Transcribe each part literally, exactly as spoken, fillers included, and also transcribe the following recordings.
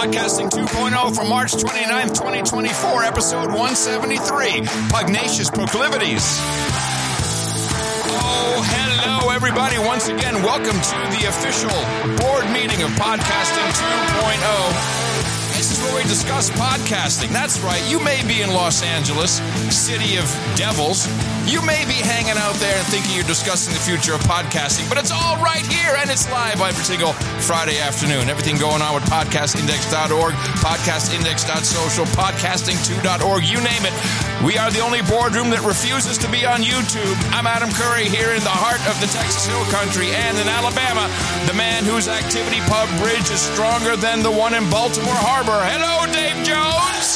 Podcasting two point oh for March twenty-ninth, twenty twenty-four, episode one seventy-three, Pugnacious Proclivities. Oh, hello, everybody. Once again, welcome to the official board meeting of Podcasting two point oh. This is where we discuss podcasting. That's right. You may be in Los Angeles, city of devils. You may be hanging out there and thinking you're discussing the future of podcasting, but it's all right here, and it's live every single Friday afternoon. Everything going on with podcast index dot org, podcast index dot social, podcasting two dot org, you name it. We are the only boardroom that refuses to be on YouTube. I'm Adam Curry here in the heart of the Texas Hill Country, and in Alabama, the man whose activity pub bridge is stronger than the one in Baltimore Harbor. Hello, Dave Jones.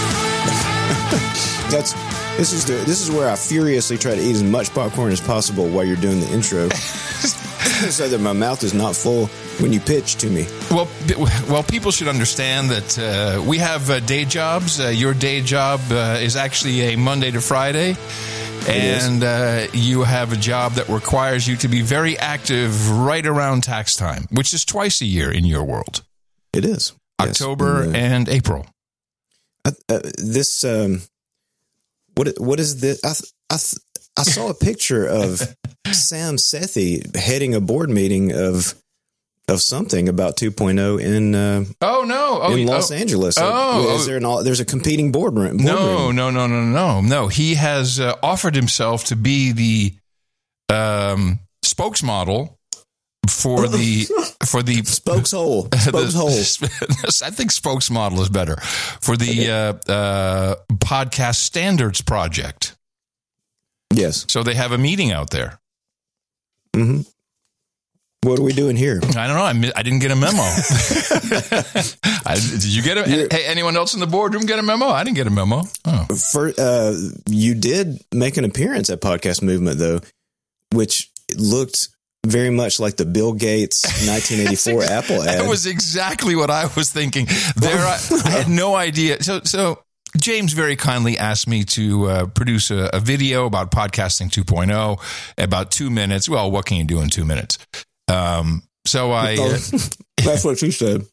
That's this is the this is where I furiously try to eat as much popcorn as possible while you're doing the intro, so that my mouth is not full when you pitch to me. Well, well, people should understand that uh, we have uh, day jobs. Uh, your day job uh, is actually a Monday to Friday. And uh, you have a job that requires you to be very active right around tax time, which is twice a year in your world. It is. October yes. and, uh, and April. Uh, uh, this, um, what what is this? I, I, I saw a picture of Sam Sethi heading a board meeting of of something about two point oh in uh, oh no oh, in Los oh, Angeles. Oh, is there an there's a competing boardroom? Board no, no, no, no, no, no. He has uh, offered himself to be the um, spokesmodel for the for the spokeshole. Spokeshole. I think spokesmodel is better for the uh, uh, podcast standards project. Yes. So they have a meeting out there. Mm-hmm. What are we doing here? I don't know. I, mi- I didn't get a memo. I, did you get a? Hey, anyone else in the boardroom get a memo? I didn't get a memo. Oh. For, uh, you did make an appearance at Podcast Movement, though, which looked very much like the Bill Gates nineteen eighty-four Apple ad. That was exactly what I was thinking. There, I, I had no idea. So, so James very kindly asked me to uh, produce a, a video about Podcasting two point oh, about two minutes. Well, what can you do in two minutes? Um, so I, uh, that's what she said,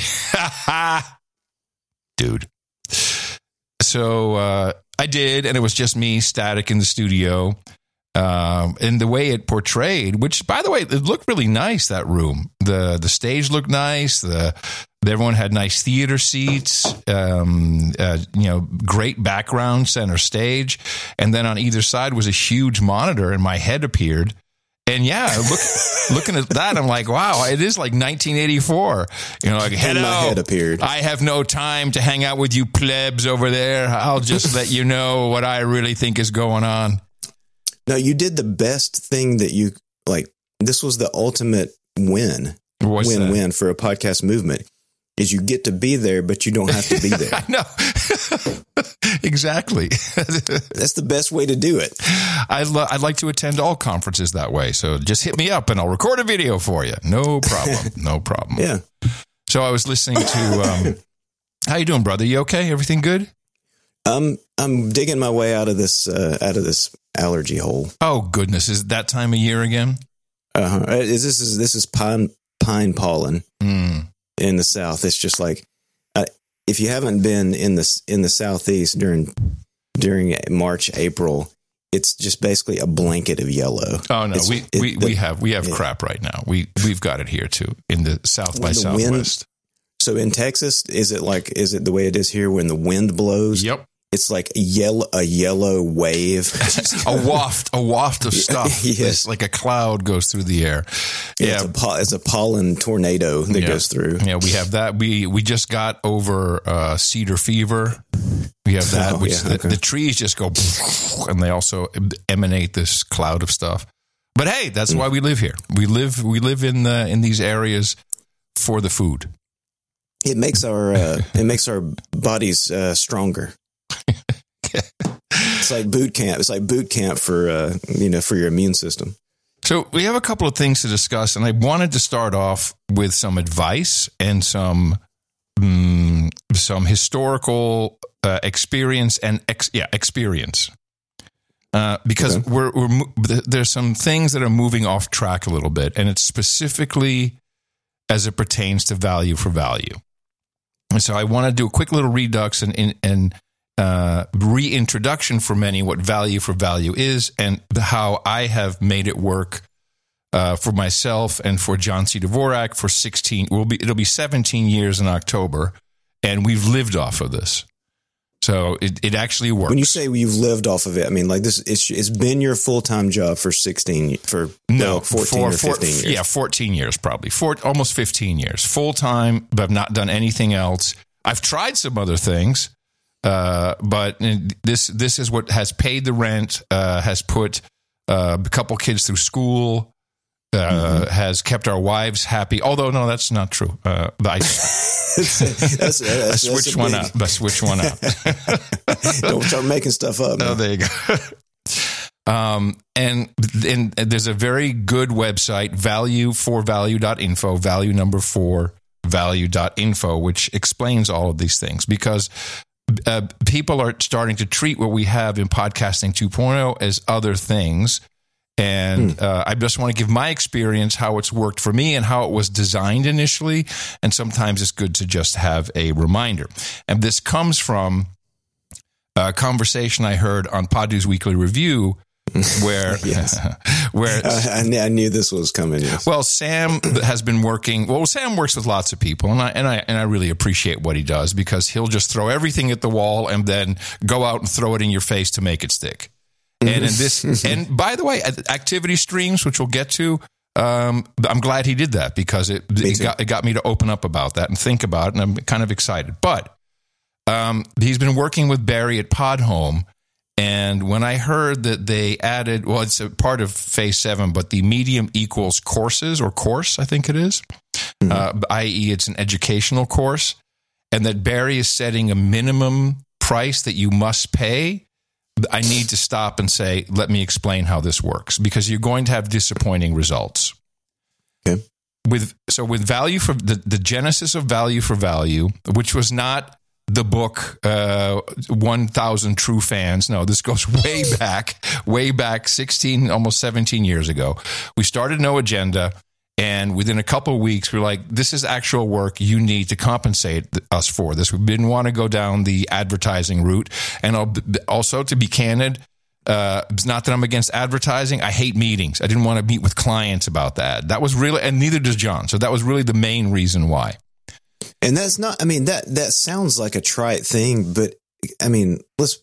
dude. So, uh, I did, and it was just me static in the studio. Um, and the way it portrayed, which by the way, it looked really nice, that room, the, the stage looked nice. The, everyone had nice theater seats, um, uh, you know, great background center stage. And then on either side was a huge monitor, and my head appeared. And yeah, look, looking at that, I'm like, wow, it is like nineteen eighty-four. You know, like, hello, my head appeared. I have no time to hang out with you plebs over there. I'll just let you know what I really think is going on. No, you did the best thing that you, like, this was the ultimate win. What's win that? Win for a podcast movement. Is you get to be there, but you don't have to be there. I know. Exactly. That's the best way to do it. I'd, lo- I'd like to attend all conferences that way. So just hit me up and I'll record a video for you. No problem. No problem. Yeah. So I was listening to, um, how you doing, brother? You okay? Everything good? Um, I'm digging my way out of this, uh, out of this allergy hole. Oh, goodness. Is it that time of year again? Uh-huh. Is this is, this is pine, pine pollen. Mm. In the South. It's just like, uh, if you haven't been in the, in the Southeast during, during March, April, it's just basically a blanket of yellow. Oh no, it's, we, it, we, the, we have, we have yeah. crap right now. We, we've got it here too in the South by the Southwest. Wind, so in Texas, is it like, is it the way it is here when the wind blows? Yep. It's like a yellow, a yellow wave. a waft, a waft of stuff. Yes. It's like a cloud goes through the air. Yeah. yeah. It's, a po- it's a pollen tornado that yeah. goes through. Yeah. We have that. We, we just got over uh, cedar fever. We have that, oh, which yeah, okay. the, the trees just go and they also emanate this cloud of stuff. But hey, that's mm. why we live here. We live, we live in the, in these areas for the food. It makes our, uh, it makes our bodies uh, stronger. It's like boot camp. It's like boot camp for, uh, you know, for your immune system. So we have a couple of things to discuss, and I wanted to start off with some advice and some um, some historical uh, experience and ex- yeah experience. Uh, because okay. we're, we're there's some things that are moving off track a little bit, and it's specifically as it pertains to value for value. so I want to do a quick little redux and, and, and uh, reintroduction for many what value for value is and how I have made it work uh, for myself and for John C. Dvorak for sixteen. Will be it'll be seventeen years in October, and we've lived off of this. So it, it actually works. When you say you've lived off of it, I mean like this. It's, it's been your full time job for sixteen for no fourteen for, or fifteen for, years. Yeah, fourteen years probably. Four, almost fifteen years full time, but I've not done anything else. I've tried some other things, uh, but this this is what has paid the rent, uh, has put uh, a couple kids through school. Uh, mm-hmm. Has kept our wives happy. Although, no, that's not true. Uh, I, that's, that's, I switched that's one big... out. I switched one out. Don't start making stuff up. Oh, there you go. um, and, and there's a very good website, value for value dot info, value number four, value dot info, which explains all of these things because uh, people are starting to treat what we have in Podcasting two point oh as other things. And uh, I just want to give my experience, how it's worked for me and how it was designed initially. And sometimes it's good to just have a reminder. And this comes from a conversation I heard on Poddu's Weekly Review where, where I, I knew this was coming. Yes. Well, Sam has been working. Well, Sam works with lots of people, and I and I and I really appreciate what he does because he'll just throw everything at the wall and then go out and throw it in your face to make it stick. And in this, and by the way, activity streams, which we'll get to, um, I'm glad he did that because it, it got it got me to open up about that and think about it, and I'm kind of excited. But um, he's been working with Barry at Podhome, and when I heard that they added, well, it's a part of Phase Seven, but the medium equals courses or course, I think it is, mm-hmm. uh, that is, it's an educational course, and that Barry is setting a minimum price that you must pay. I need to stop and say, let me explain how this works, because you're going to have disappointing results. Okay. With so with value for the, the genesis of value for value, which was not the book uh, one thousand True Fans. No, this goes way back, way back sixteen, almost seventeen years ago. We started No Agenda. And within a couple of weeks, we're like, this is actual work you need to compensate us for this. We didn't want to go down the advertising route. And also, to be candid, uh, it's not that I'm against advertising. I hate meetings. I didn't want to meet with clients about that. That was really, and neither does John. So that was really the main reason why. And that's not, I mean, that, that sounds like a trite thing, but I mean, let's,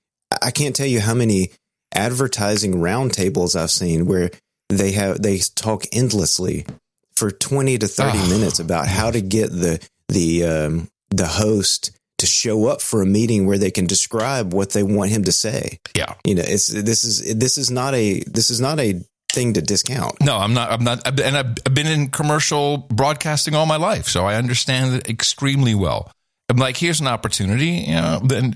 I can't tell you how many advertising roundtables I've seen where They have they talk endlessly for twenty to thirty oh. minutes about how to get the the um, the host to show up for a meeting where they can describe what they want him to say. Yeah, you know, it's this is this is not a this is not a thing to discount. No, I'm not. I'm not. And I've been in commercial broadcasting all my life, so I understand it extremely well. I'm like, here's an opportunity, you know. Then,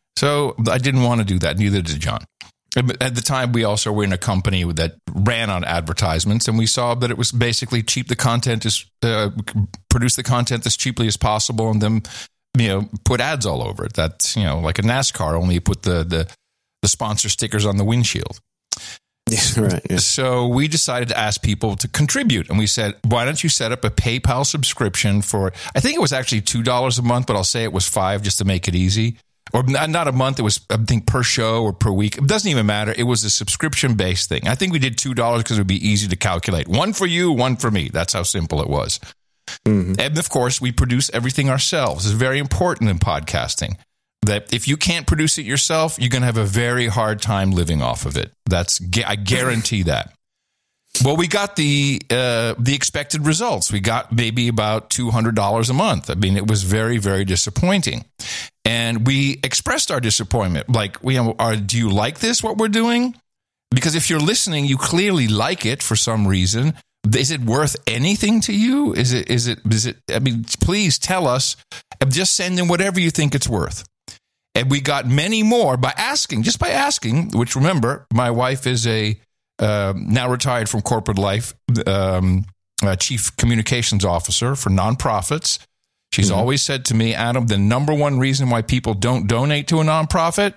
so I didn't want to do that. Neither did John. At the time, we also were in a company that ran on advertisements, and we saw that it was basically cheap. The content is uh, produce the content as cheaply as possible, and then you know put ads all over it. That's you know like a NASCAR, only you put the the, the sponsor stickers on the windshield. Yeah, right. Yeah. So we decided to ask people to contribute, and we said, "Why don't you set up a PayPal subscription for?" I think it was actually two dollars a month, but I'll say it was five just to make it easy. Or not a month, it was, I think, per show or per week. It doesn't even matter. It was a subscription-based thing. I think we did two dollars because it would be easy to calculate. One for you, one for me. That's how simple it was. Mm-hmm. And, of course, we produce everything ourselves. It's very important in podcasting that if you can't produce it yourself, you're going to have a very hard time living off of it. That's I guarantee that. Well, we got the uh, the expected results. We got maybe about two hundred dollars a month. I mean, it was very, very disappointing. And we expressed our disappointment. Like, you know, are, do you like this, what we're doing? Because if you're listening, you clearly like it for some reason. Is it worth anything to you? Is it, is it, is it, I mean, please tell us. Just send in whatever you think it's worth. And we got many more by asking, just by asking, which remember, my wife is a, uh, now retired from corporate life, um, uh, chief communications officer for nonprofits. She's mm-hmm. always said to me, Adam, the number one reason why people don't donate to a nonprofit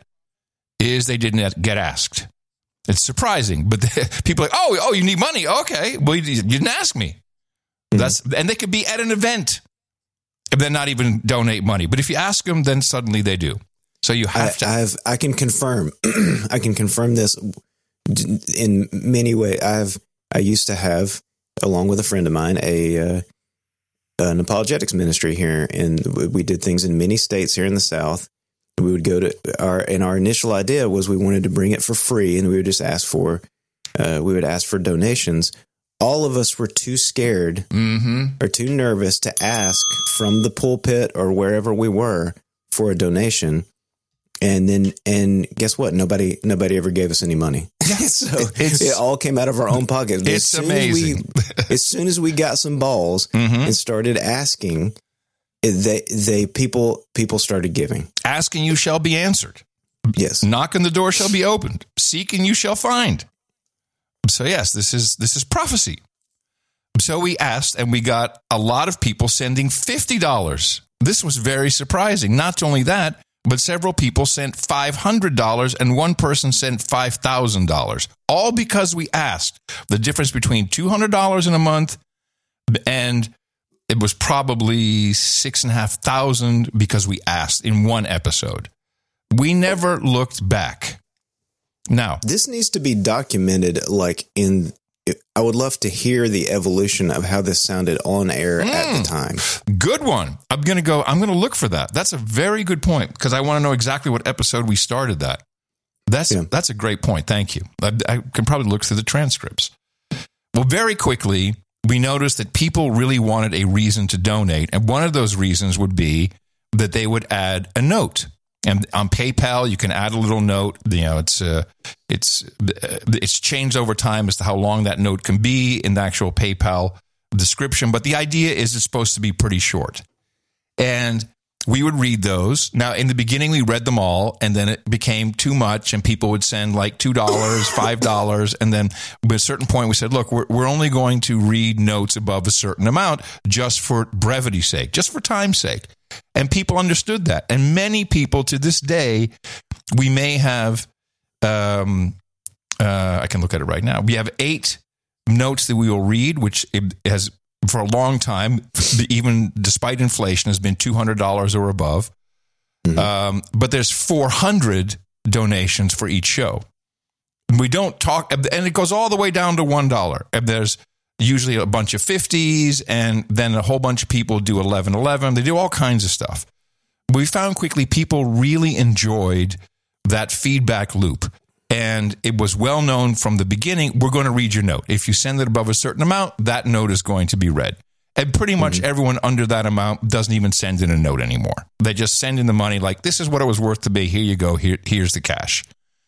is they didn't get asked. It's surprising, but the, people are like, oh, oh, you need money. Okay. Well, you, you didn't ask me. Mm-hmm. That's, and they could be at an event. and then not even donate money. But if you ask them, then suddenly they do. So you have I, to. I've, I can confirm. I can confirm this in many ways. I've I used to have, along with a friend of mine, a uh, an apologetics ministry here, and we did things in many states here in the South. We would go to our, and our initial idea was we wanted to bring it for free, and we would just ask for, uh, we would ask for donations. All of us were too scared mm-hmm. or too nervous to ask from the pulpit or wherever we were for a donation. And then, and guess what? Nobody, nobody ever gave us any money. So it's, it all came out of our own pocket. It's as soon amazing. As, we, as soon as we got some balls mm-hmm. and started asking, they, they, people, people started giving. Ask and you shall be answered. Yes. Knock and the door shall be opened. Seek and you shall find. So yes, this is, this is prophecy. So we asked and we got a lot of people sending fifty dollars. This was very surprising. Not only that, but several people sent five hundred dollars and one person sent five thousand dollars, all because we asked. The difference between two hundred dollars in a month and it was probably six and a half thousand because we asked in one episode. We never looked back. Now, this needs to be documented. Like in, I would love to hear the evolution of how this sounded on air mm, at the time. Good one. I'm going to go, I'm going to look for that. That's a very good point because I want to know exactly what episode we started that. That's, yeah. that's a great point. Thank you. I, I can probably look through the transcripts. Well, very quickly, we noticed that people really wanted a reason to donate. And one of those reasons would be that they would add a note. And on PayPal, you can add a little note. You know, it's uh, it's uh, it's changed over time as to how long that note can be in the actual PayPal description. But the idea is it's supposed to be pretty short. And we would read those. Now, in the beginning, we read them all, and then it became too much, and people would send like two dollars, five dollars, and then at a certain point, we said, look, we're, we're only going to read notes above a certain amount just for brevity's sake, just for time's sake. And people understood that. And many people to this day, we may have, um, uh, I can look at it right now. We have eight notes that we will read, which it has for a long time, even despite inflation, has been two hundred dollars or above. Mm-hmm. Um, but there's four hundred donations for each show. We don't talk, and it goes all the way down to one dollar. And there's usually a bunch of fifties, and then a whole bunch of people do eleven eleven. They do all kinds of stuff. We found quickly people really enjoyed that feedback loop. And it was well known from the beginning, we're going to read your note. If you send it above a certain amount, that note is going to be read. And pretty much mm-hmm. everyone under that amount doesn't even send in a note anymore. They just send in the money like, this is what it was worth to be. Here you go. Here, here's the cash.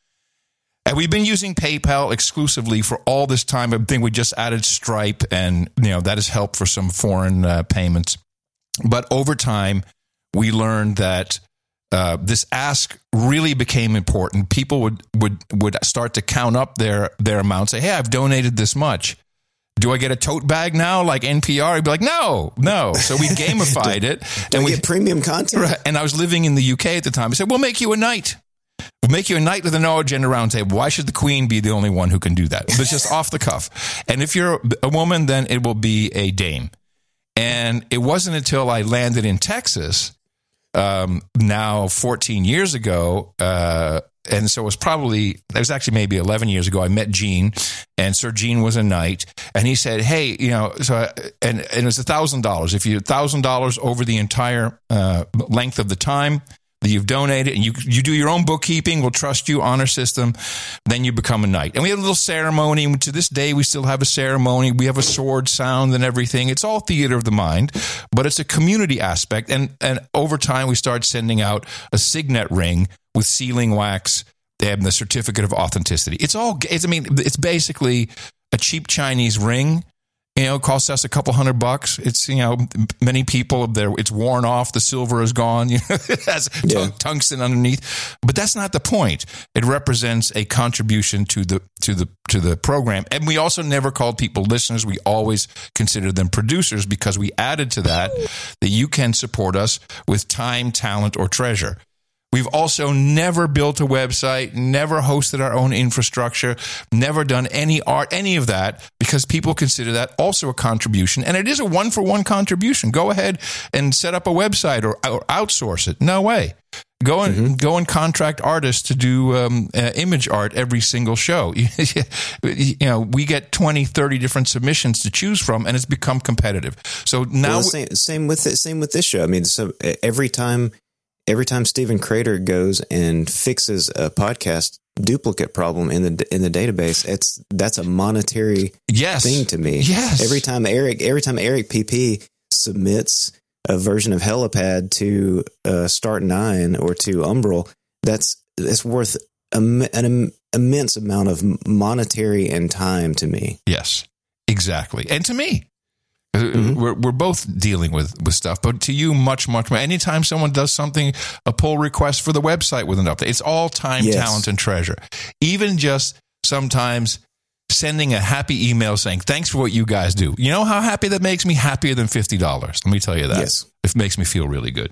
And we've been using PayPal exclusively for all this time. I think we just added Stripe, and you know that has helped for some foreign uh, payments. But over time, we learned that uh, this ask really became important. People would would would start to count up their their amount. Say, hey, I've donated this much. Do I get a tote bag now, like N P R? I'd be like, no, no. So we gamified it, do and we we get premium content. Right, and I was living in the U K at the time. I said, we'll make you a knight. We'll make you a knight with a no agenda round table. Why should the queen be the only one who can do that? It's just off the cuff. And if you're a woman, then it will be a dame. And it wasn't until I landed in Texas, um, now fourteen years ago, uh, and so it was probably, it was actually maybe eleven years ago, I met Gene, and Sir Gene was a knight, and he said, hey, you know, so, I, and, and it was one thousand dollars. If you one thousand dollars over the entire uh, length of the time that you've donated, and you you do your own bookkeeping, we'll trust you, honor system, then you become a knight. And we had a little ceremony, and to this day, we still have a ceremony. We have a sword sound and everything. It's all theater of the mind, but it's a community aspect. And, and over time, we start sending out a signet ring with sealing wax and the certificate of authenticity. It's all, it's, I mean, it's basically a cheap Chinese ring. You know, it costs us a couple hundred bucks. It's, you know, many people there, it's worn off. The silver is gone. You know, it has yeah. tungsten underneath, but that's not the point. It represents a contribution to the, to the, to the program. And we also never called people listeners. We always considered them producers because we added to that, that you can support us with time, talent, or treasure. We've also never built a website, never hosted our own infrastructure, never done any art, any of that, because people consider that also a contribution. And it is a one-for-one contribution. Go ahead and set up a website or, or outsource it. No way. Go and mm-hmm. go and contract artists to do um, uh, image art every single show. You know, we get twenty, thirty different submissions to choose from, and it's become competitive. So now, well, same, same with it, same with this show. I mean, so every time, every time Stephen Crater goes and fixes a podcast duplicate problem in the in the database, it's that's a monetary yes. thing to me. Yes. Every time Eric, every time Eric P P submits a version of Helipad to uh, Start Nine or to Umbrel, that's it's worth a, an im- immense amount of monetary and time to me. Yes, exactly, and to me, mm-hmm. we're we're both dealing with, with stuff, but to you, much much more. Anytime someone does something, a pull request for the website with an update, it's all time, yes. talent, and treasure. Even just sometimes sending a happy email saying, thanks for what you guys do. You know how happy that makes me? Happier than fifty dollars. Let me tell you that. Yes. It makes me feel really good.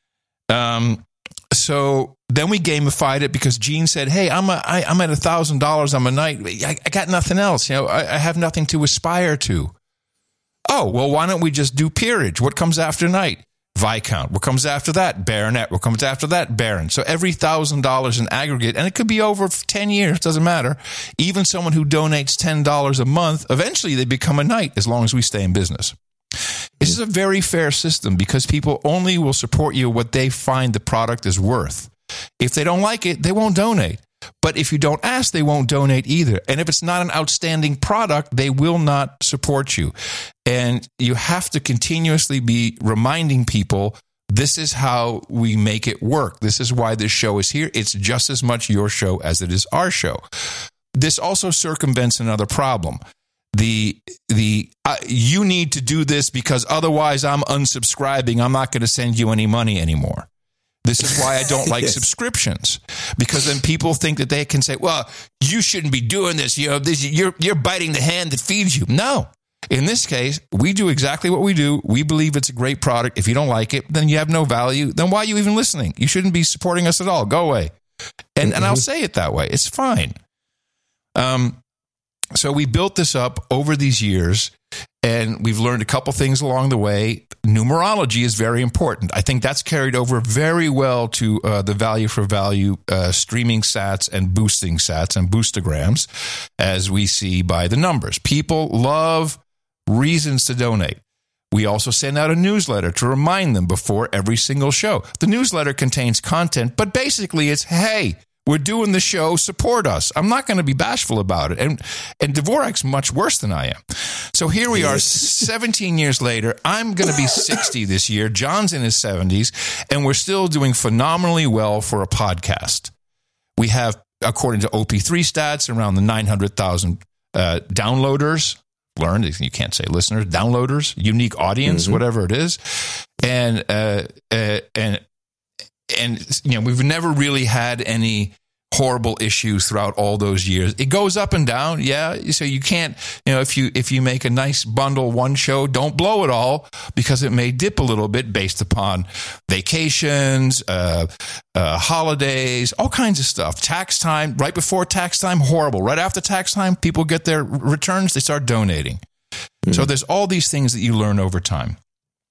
Um, so then we gamified it because Gene said, hey, I'm a, I, I'm at one thousand dollars I'm a night. I, I got nothing else. You know, I, I have nothing to aspire to. Oh, well, why don't we just do peerage? What comes after night? Viscount. What comes after that? Baronet. What comes after that? Baron. So every one thousand dollars in aggregate, and it could be over ten years, doesn't matter. Even someone who donates ten dollars a month, eventually they become a knight as long as we stay in business. This is a very fair system because people only will support you what they find the product is worth. If they don't like it, they won't donate. But if you don't ask, they won't donate either. And if it's not an outstanding product, they will not support you. And you have to continuously be reminding people, this is how we make it work. This is why this show is here. It's just as much your show as it is our show. This also circumvents another problem. The the uh, you need to do this because otherwise I'm unsubscribing. I'm not going to send you any money anymore. This is why I don't like yes. subscriptions, because then people think that they can say, well, you shouldn't be doing this. You know, this, you're, you're biting the hand that feeds you. No. In this case, we do exactly what we do. We believe it's a great product. If you don't like it, then you have no value. Then why are you even listening? You shouldn't be supporting us at all. Go away. And, mm-hmm. and I'll say it that way. It's fine. Um, so we built this up over these years, and we've learned a couple things along the way. Numerology is very important. I think that's carried over very well to uh, the value for value uh, streaming sats and boosting sats and boostograms, as we see by the numbers. People love reasons to donate. We also send out a newsletter to remind them before every single show. The newsletter contains content, but basically it's, hey, we're doing the show, support us. I'm not going to be bashful about it. And and Dvorak's much worse than I am. So here we are seventeen years later. I'm going to be sixty this year. John's in his seventies, and we're still doing phenomenally well for a podcast. We have, according to O P three stats, around the nine hundred thousand uh, downloaders. Learned, you can't say listeners, downloaders, unique audience, mm-hmm. whatever it is. And uh, uh, and And, you know, we've never really had any horrible issues throughout all those years. It goes up and down. Yeah. So you can't, you know, if you, if you make a nice bundle one show, don't blow it all, because it may dip a little bit based upon vacations, uh, uh, holidays, all kinds of stuff. Tax time, right before tax time, horrible. Right after tax time, people get their returns, they start donating. Mm-hmm. So there's all these things that you learn over time.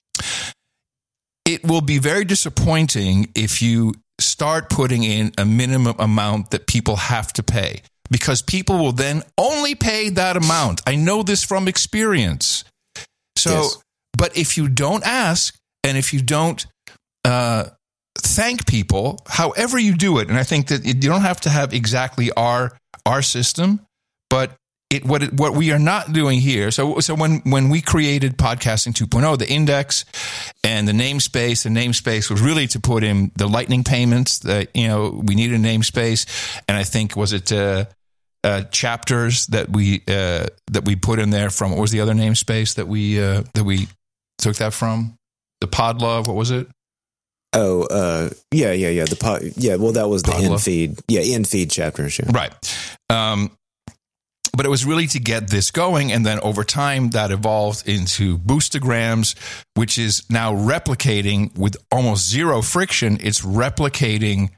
It will be very disappointing if you start putting in a minimum amount that people have to pay, because people will then only pay that amount. I know this from experience. So, yes. But if you don't ask, and if you don't uh, thank people, however you do it, and I think that you don't have to have exactly our our system, but It what it, what we are not doing here. So so when when we created Podcasting two point oh, the index and the namespace, the namespace was really to put in the lightning payments. That, you know, we needed a namespace, and I think was it uh, uh, chapters that we uh, that we put in there from. What was the other namespace that we uh, that we took that from? The Podlove. What was it? Oh, uh, yeah, yeah, yeah. The pod, yeah. Well, that was the Podlove. in-feed. Yeah, in-feed chapters. Yeah. Right. Um, But it was really to get this going, and then over time that evolved into Boostograms, which is now replicating with almost zero friction. It's replicating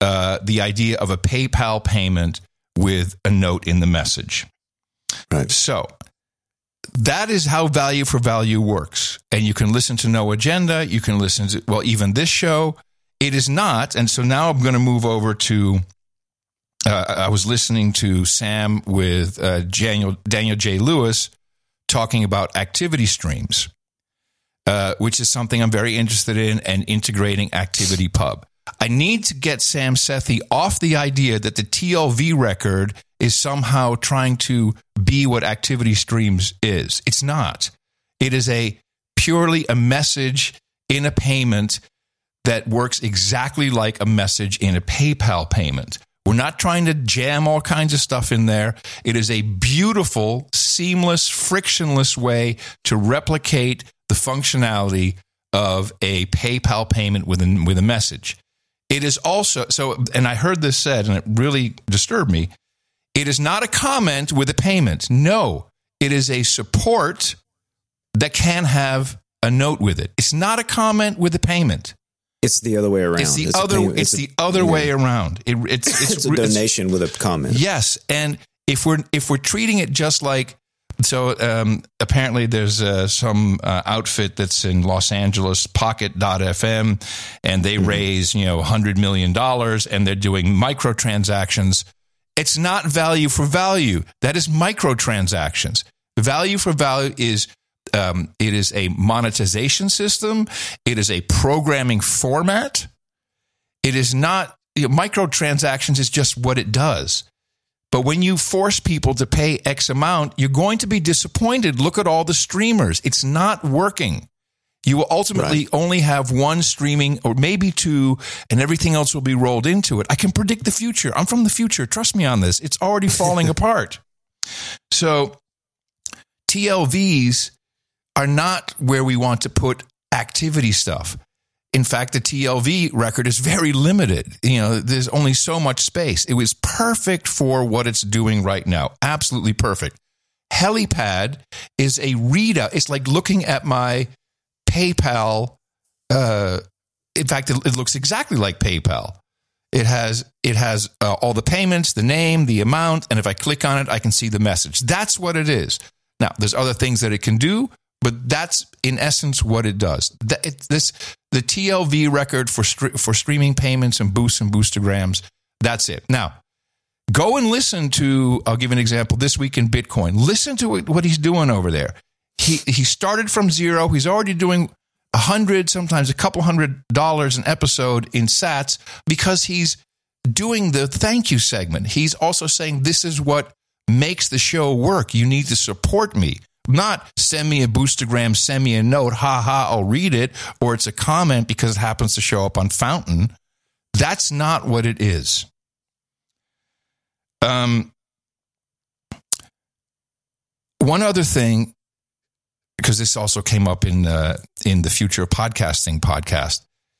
uh, the idea of a PayPal payment with a note in the message. Right. So that is how value for value works. And you can listen to No Agenda. You can listen to, well, even this show. It is not. And so now I'm going to move over to, uh, I was listening to Sam with uh, Daniel, Daniel J. Lewis talking about activity streams, uh, which is something I'm very interested in, and integrating ActivityPub. I need to get Sam Sethi off the idea that the T L V record is somehow trying to be what Activity Streams is. It's not. It is a purely a message in a payment that works exactly like a message in a PayPal payment. We're not trying to jam all kinds of stuff in there. It is a beautiful, seamless, frictionless way to replicate the functionality of a PayPal payment with a, with a message. It is also, so, and I heard this said, and it really disturbed me, it is not a comment with a payment. No, it is a support that can have a note with it. It's not a comment with a payment. It's the other way around. It's the it's other. Payment, it's, it's the a, other yeah. way around. It, it's it's, it's a donation it's, with a comment. Yes, and if we're if we're treating it just like so, um, apparently there's uh, some uh, outfit that's in Los Angeles, Pocket dot f m, and they mm-hmm. raise you know one hundred million dollars, and they're doing microtransactions. It's not value for value. That is microtransactions. Value for value is. Um, it is a monetization system. It is a programming format. It is not, you know, microtransactions is just what it does. But when you force people to pay X amount, you're going to be disappointed. Look at all the streamers. It's not working. You will ultimately right. only have one streaming or maybe two, and everything else will be rolled into it. I can predict the future. I'm from the future. Trust me on this. It's already falling apart. So T L Vs are not where we want to put activity stuff. In fact, the T L V record is very limited. You know, there's only so much space. It was perfect for what it's doing right now. Absolutely perfect. Helipad is a readout. It's like looking at my PayPal. Uh, in fact, it, it looks exactly like PayPal. It has it has uh, all the payments, the name, the amount, and if I click on it, I can see the message. That's what it is. Now, there's other things that it can do, but that's in essence what it does. That it, this the T L V record for for streaming payments and boosts and boostograms. That's it. Now, go and listen to. I'll give an example. This Week in Bitcoin. Listen to what he's doing over there. He he started from zero. He's already doing a hundred, sometimes a couple hundred dollars an episode in Sats because he's doing the thank you segment. He's also saying this is what makes the show work. You need to support me. Not send me a boostergram, send me a note, ha ha, I'll read it, or it's a comment because it happens to show up on Fountain. That's not what it is. Um, one other thing, because this also came up in uh, in the Future of Podcasting podcast,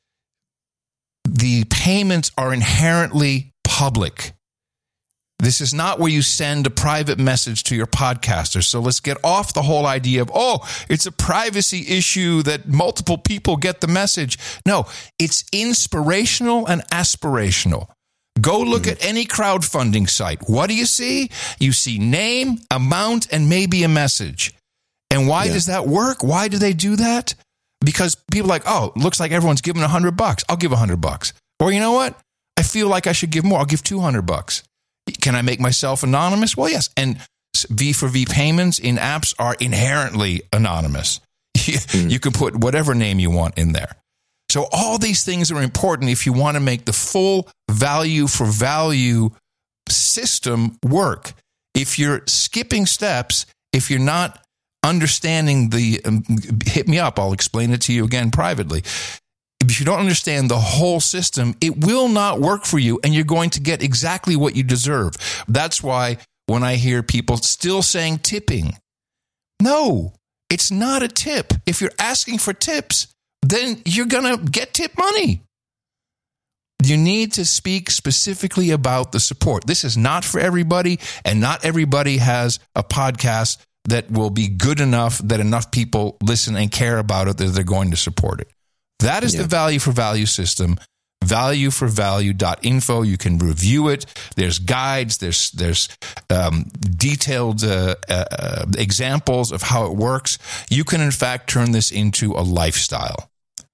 the payments are inherently public. This is not where you send a private message to your podcaster. So let's get off the whole idea of, oh, it's a privacy issue that multiple people get the message. No, it's inspirational and aspirational. Go look at any crowdfunding site. What do you see? You see name, amount, and maybe a message. And why yeah. does that work? Why do they do that? Because people are like, oh, looks like everyone's giving a hundred bucks. I'll give a hundred bucks. Or you know what? I feel like I should give more. I'll give two hundred bucks. Can I make myself anonymous? Well, yes. And V for V payments in apps are inherently anonymous. You, mm. you can put whatever name you want in there. So all these things are important if you want to make the full value for value system work. If you're skipping steps, if you're not understanding the, um, hit me up, I'll explain it to you again privately. If you don't understand the whole system, it will not work for you, and you're going to get exactly what you deserve. That's why when I hear people still saying tipping, no, it's not a tip. If you're asking for tips, then you're going to get tip money. You need to speak specifically about the support. This is not for everybody, and not everybody has a podcast that will be good enough that enough people listen and care about it that they're going to support it. That is yeah. the value for value system. value for value dot info. You can review it. There's guides. There's there's um, detailed uh, uh, examples of how it works. You can, in fact, turn this into a lifestyle.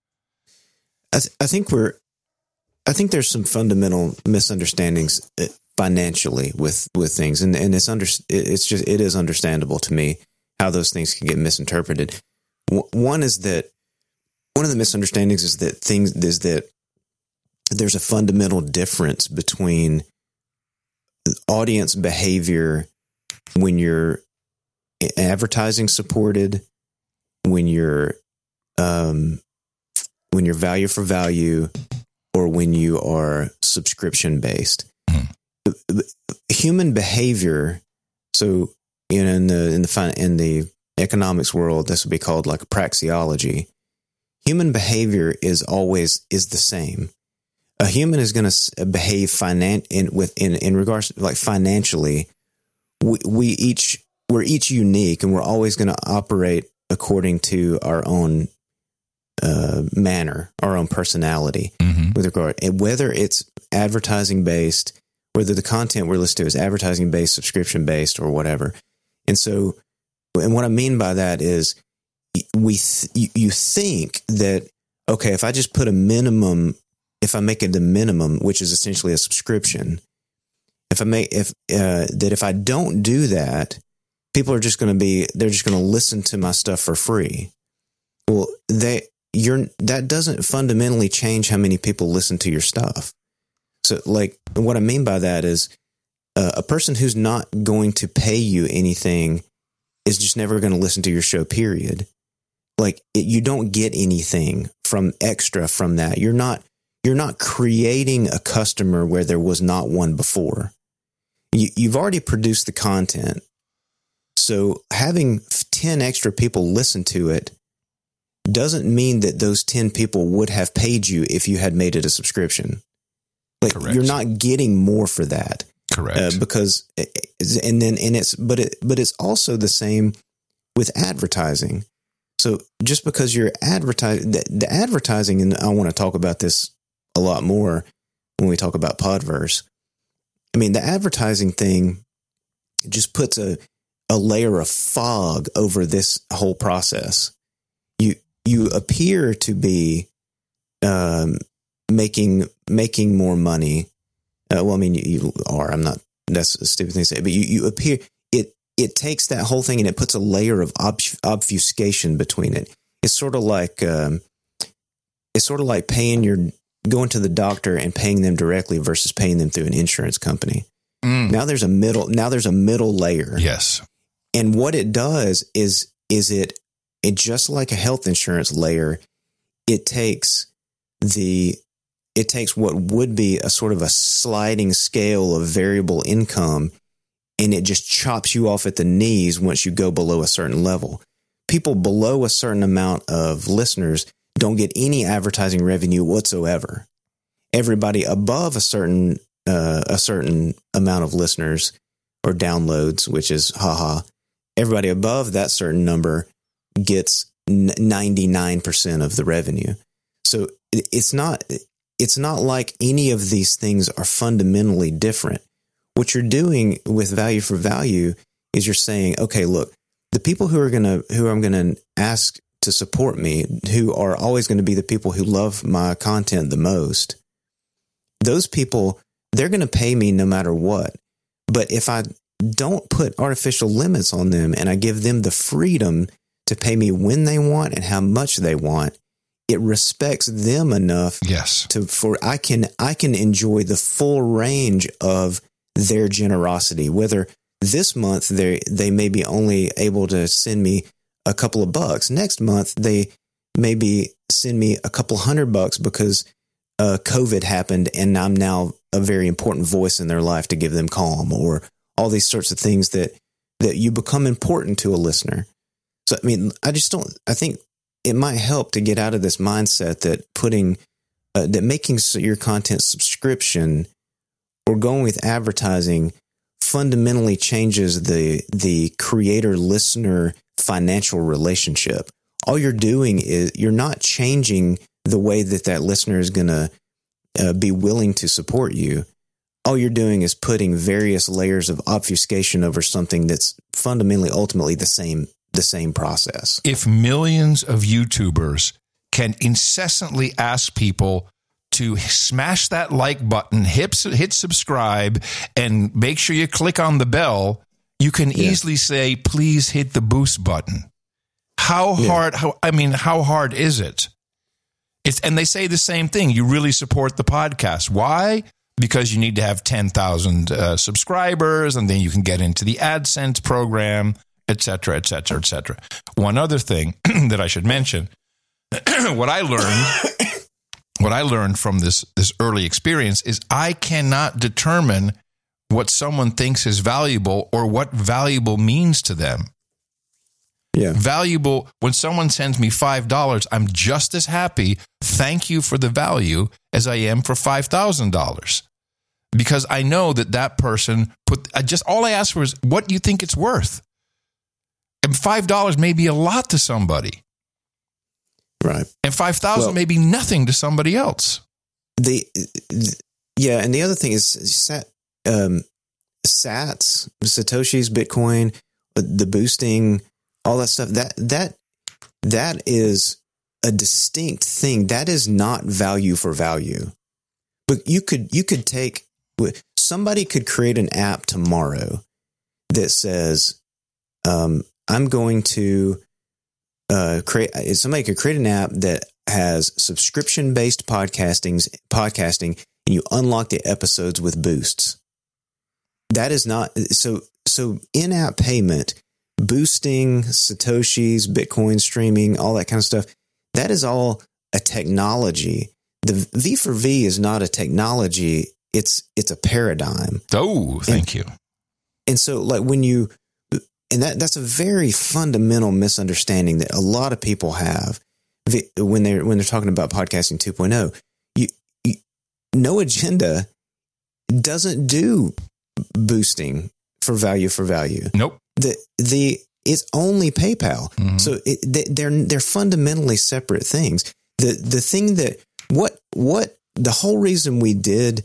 I, th- I think we're. I think there's some fundamental misunderstandings financially with, with things, and and it's under it's just it is understandable to me how those things can get misinterpreted. One is that one of the misunderstandings is that things is that there's a fundamental difference between audience behavior when you're advertising supported, when you're um, when you're value for value, or when you are subscription based. Mm-hmm. Human behavior. So you know, in the in the in the economics world, this would be called like praxeology. Human behavior is always is the same. A human is going to behave finan- in with in, in regards to, like financially. We, we each we're each unique, and we're always going to operate according to our own uh, manner, our own personality. Mm-hmm. With regard, and whether it's advertising based, whether the content we're listening to is advertising based, subscription based, or whatever. And so, and what I mean by that is, we th- you think that okay, if I just put a minimum. If I make it the minimum, which is essentially a subscription, if I make if uh, that if I don't do that, people are just going to be they're just going to listen to my stuff for free. Well, they you're that doesn't fundamentally change how many people listen to your stuff. So, like, what I mean by that is uh, a person who's not going to pay you anything is just never going to listen to your show. Period. Like, it, you don't get anything from extra from that. You're not. You're not creating a customer where there was not one before. You, you've already produced the content. So having ten extra people listen to it doesn't mean that those ten people would have paid you if you had made it a subscription. Like, correct. You're not getting more for that. Correct. Uh, because, and then, and it's, but it, but it's also the same with advertising. So just because you're advertising, the, the advertising, and I want to talk about this a lot more when we talk about Podverse. I mean, the advertising thing just puts a, a layer of fog over this whole process. You you appear to be um, making making more money. Uh, well, I mean, you, you are. I'm not. That's a stupid thing to say. But you, you appear. It it takes that whole thing and it puts a layer of ob- obfuscation between it. It's sort of like um, it's sort of like paying your. Going to the doctor and paying them directly versus paying them through an insurance company. Mm. Now there's a middle, now there's a middle layer. Yes. And what it does is, is it, it just like a health insurance layer, it takes the, it takes what would be a sort of a sliding scale of variable income, and it just chops you off at the knees once you go below a certain level. People below a certain amount of listeners don't get any advertising revenue whatsoever. Everybody above a certain uh, a certain amount of listeners or downloads, which is haha, everybody above that certain number gets ninety-nine percent of the revenue. So it's not it's not like any of these things are fundamentally different. What you're doing with value for value is you're saying, okay, look, the people who are gonna who I'm gonna ask to support me, who are always going to be the people who love my content the most, those people, they're going to pay me no matter what. But if I don't put artificial limits on them and I give them the freedom to pay me when they want and how much they want, it respects them enough yes. to for I can I can enjoy the full range of their generosity. Whether this month they they may be only able to send me a couple of bucks. Next month, they maybe send me a couple hundred bucks because uh, COVID happened and I'm now a very important voice in their life to give them calm, or all these sorts of things that, that you become important to a listener. So, I mean, I just don't, I think it might help to get out of this mindset that putting, uh, that making your content subscription or going with advertising fundamentally changes the, the creator listener financial relationship. All you're doing is you're not changing the way that that listener is going to uh, be willing to support you, all you're doing is putting various layers of obfuscation over something that's fundamentally, ultimately the same, the same process. If millions of YouTubers can incessantly ask people to smash that like button, hit, hit subscribe, and make sure you click on the bell, you can yeah. easily say, please hit the boost button. How yeah. hard, how, I mean, how hard is it? It's, and they say the same thing. You really support the podcast. Why? Because you need to have ten thousand uh, subscribers, and then you can get into the AdSense program, et cetera, et cetera, et cetera. One other thing that I should mention, what I learned... What I learned from this, this early experience is I cannot determine what someone thinks is valuable or what valuable means to them. Yeah. Valuable, when someone sends me five dollars, I'm just as happy, thank you for the value, as I am for five thousand dollars. Because I know that that person put, I just, all I ask for is what do you think it's worth? And five dollars may be a lot to somebody. Right. And five thousand well, may be nothing to somebody else. The, the yeah, and the other thing is sat, um, sats, Satoshis, Bitcoin, the boosting, all that stuff. That that that is a distinct thing. That is not value for value. But you could you could take somebody could create an app tomorrow that says, um, "I'm going to." Uh, create somebody could create an app that has subscription based podcasting, podcasting, and you unlock the episodes with boosts. That is not so. So in app payment, boosting, Satoshis, Bitcoin streaming, all that kind of stuff. That is all a technology. The V for V is not a technology. It's it's a paradigm. Oh, thank and, you. And so, like when you. And that, that's a very fundamental misunderstanding that a lot of people have when they're when they're talking about podcasting two point oh. You, you, No Agenda doesn't do boosting for value for value. Nope. The the it's only PayPal. Mm-hmm. So it, they, they're they're fundamentally separate things. The the thing that what what the whole reason we did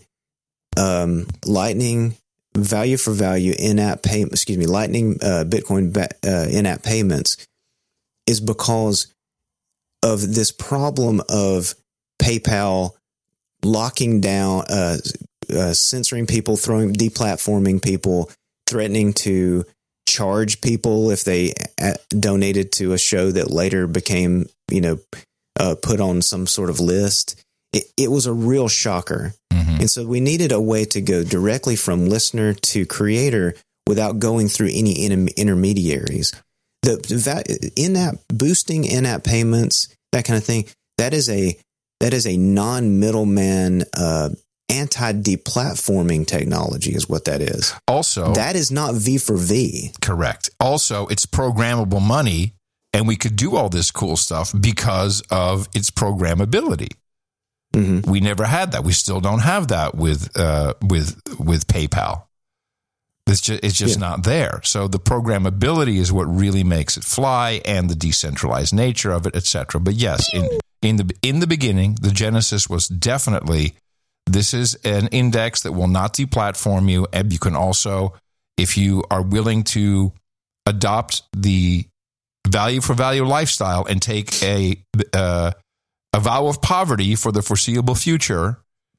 um, Lightning. Value for value in-app payment, excuse me, Lightning, uh, Bitcoin uh, in-app payments is because of this problem of PayPal locking down, uh, uh, censoring people, throwing, deplatforming people, threatening to charge people if they donated to a show that later became, you know, uh, put on some sort of list. It, it was a real shocker. Mm-hmm. And so we needed a way to go directly from listener to creator without going through any inter- intermediaries. The, the in-app boosting, in-app payments, that kind of thing, that is a that is a non-middleman, uh, anti-deplatforming technology is what that is. Also, that is not V for V. Correct. Also, it's programmable money, and we could do all this cool stuff because of its programmability. Mm-hmm. We never had that. We still don't have that with uh, with with PayPal. It's just, it's just yeah. not there. So the programmability is what really makes it fly, and the decentralized nature of it, et cetera. But yes, in in the in the beginning, the genesis was definitely this is an index that will not deplatform you, and you can also, if you are willing to adopt the value for value lifestyle and take a uh, a vow of poverty for the foreseeable future,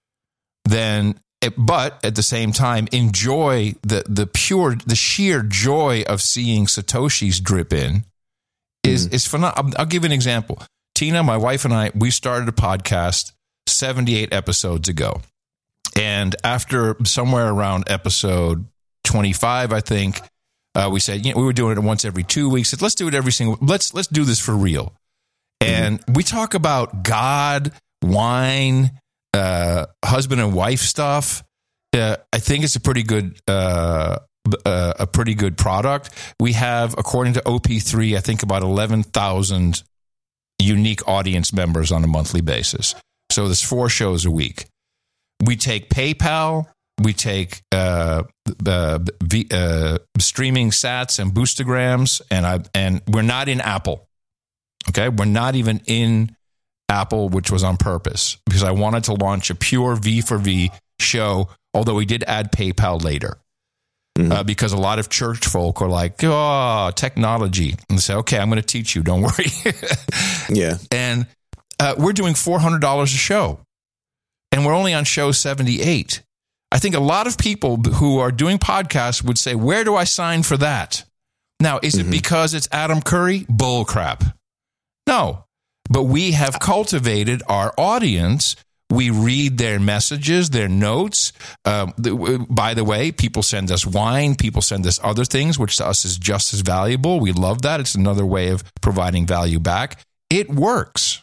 then, but at the same time, enjoy the, the pure, the sheer joy of seeing Satoshis drip in is, mm-hmm. is phenomenal. I'll, I'll give you an example. Tina, my wife and I, we started a podcast seventy-eight episodes ago. And after somewhere around episode twenty-five, I think, uh, we said, you know, we were doing it once every two weeks. Said, let's do it every single, let's, let's do this for real. And we talk about God, wine, uh, husband and wife stuff. Uh, I think it's a pretty good, uh, uh, a pretty good product. We have, according to O P three, I think about eleven thousand unique audience members on a monthly basis. So there's four shows a week. We take PayPal, we take uh, uh, v, uh, streaming sats and boostograms, and I and we're not in Apple. Okay, we're not even in Apple, which was on purpose, because I wanted to launch a pure V for V show, although we did add PayPal later. Mm-hmm. Uh, because a lot of church folk are like, oh, technology. And they say, okay, I'm going to teach you. Don't worry. Yeah. And uh, we're doing four hundred dollars a show. And we're only on show seventy-eight. I think a lot of people who are doing podcasts would say, where do I sign for that? Now, is mm-hmm. it because it's Adam Curry? Bull crap. No. But we have cultivated our audience. We read their messages, their notes. Um, the, by the way, people send us wine. People send us other things, which to us is just as valuable. We love that. It's another way of providing value back. It works.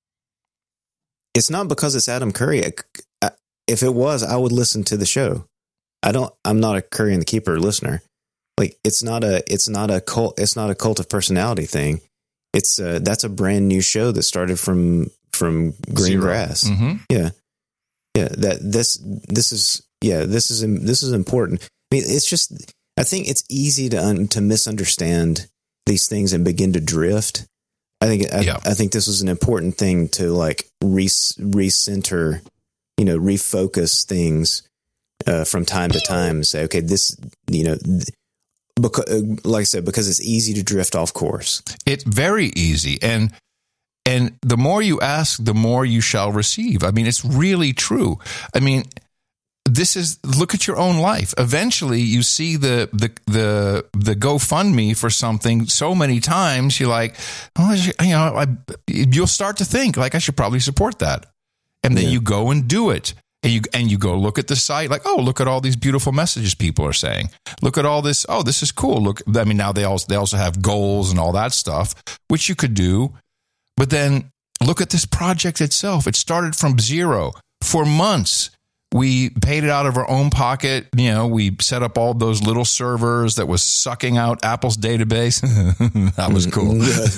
It's not because it's Adam Curry. If it was, I would listen to the show. I don't. I'm not a Curry and the Keeper listener. Like it's not a. It's not a cult. It's not a cult of personality thing. It's a, that's a brand new show that started from. From green Zero. Grass. Mm-hmm. Yeah. Yeah. That this, this is, yeah, this is, this is important. I mean, it's just, I think it's easy to, un, to misunderstand these things and begin to drift. I think, I, yeah. I think this is an important thing to like re, recenter, you know, refocus things uh, from time to time. Say, okay, this, you know, because, like I said, because it's easy to drift off course. It's very easy. And, And the more you ask, the more you shall receive. I mean, it's really true. I mean, this is, look at your own life. Eventually, you see the the the the GoFundMe for something so many times, you're like, oh, you know, I, you'll start to think like I should probably support that, and then yeah. you go and do it, and you and you go look at the site, like, oh, look at all these beautiful messages people are saying. Look at all this. Oh, this is cool. Look, I mean, now they also they also have goals and all that stuff, which you could do. But then look at this project itself. It started from zero. For months, we paid it out of our own pocket. You know, we set up all those little servers that was sucking out Apple's database. That was cool.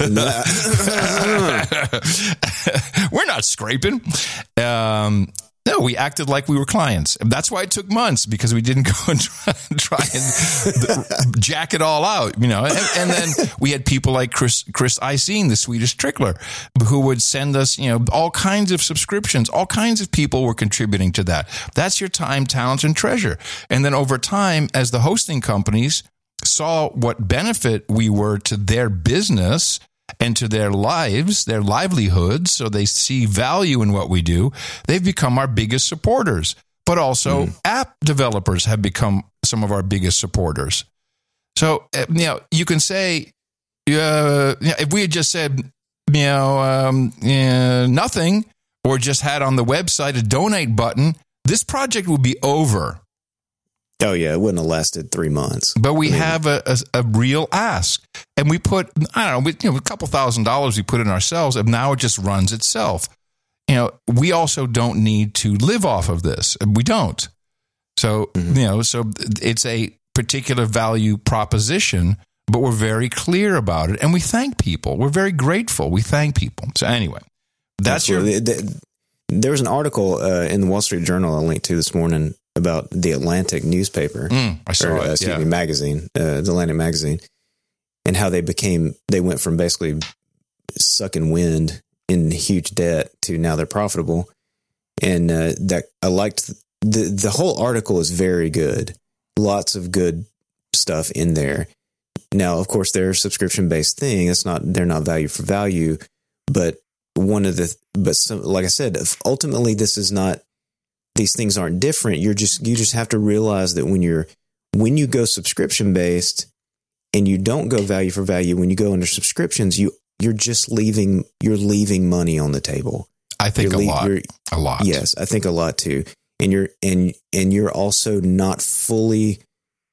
We're not scraping. Um, no, we acted like we were clients. That's why it took months, because we didn't go and try, try and jack it all out, you know. And, and then we had people like Chris Chris Iseen, the Swedish Trickler, who would send us, you know, all kinds of subscriptions. All kinds of people were contributing to that. That's your time, talent, and treasure. And then over time, as the hosting companies saw what benefit we were to their business and to their lives, their livelihoods, so they see value in what we do, they've become our biggest supporters. But also mm. app developers have become some of our biggest supporters. So, you know, you can say, uh, if we had just said, you know, um, uh, nothing, or just had on the website a donate button, this project would be over. Oh, yeah, it wouldn't have lasted three months. But we I mean, have a, a, a real ask. And we put, I don't know, we, you know, a couple thousand dollars we put in ourselves, and now it just runs itself. You know, we also don't need to live off of this. We don't. So, mm-hmm. you know, so it's a particular value proposition, but we're very clear about it. And we thank people. We're very grateful. We thank people. So anyway, that's Absolutely. your... There was an article uh, in the Wall Street Journal I linked to this morning about the Atlantic newspaper. Mm, I saw or, it. Uh, excuse yeah. me, magazine, uh, the Atlantic magazine, and how they became, they went from basically sucking wind in huge debt to now they're profitable. And uh, that I liked the the whole article is very good. Lots of good stuff in there. Now, of course, they're a subscription based thing. It's not, they're not value for value, but one of the, but some, like I said, ultimately this is not, these things aren't different. You're just, you just have to realize that when you're, when you go subscription based and you don't go value for value, when you go under subscriptions, you, you're just leaving, you're leaving money on the table. I think you're a lot, le- a lot. Yes. I think a lot too. And you're, and, and you're also not fully,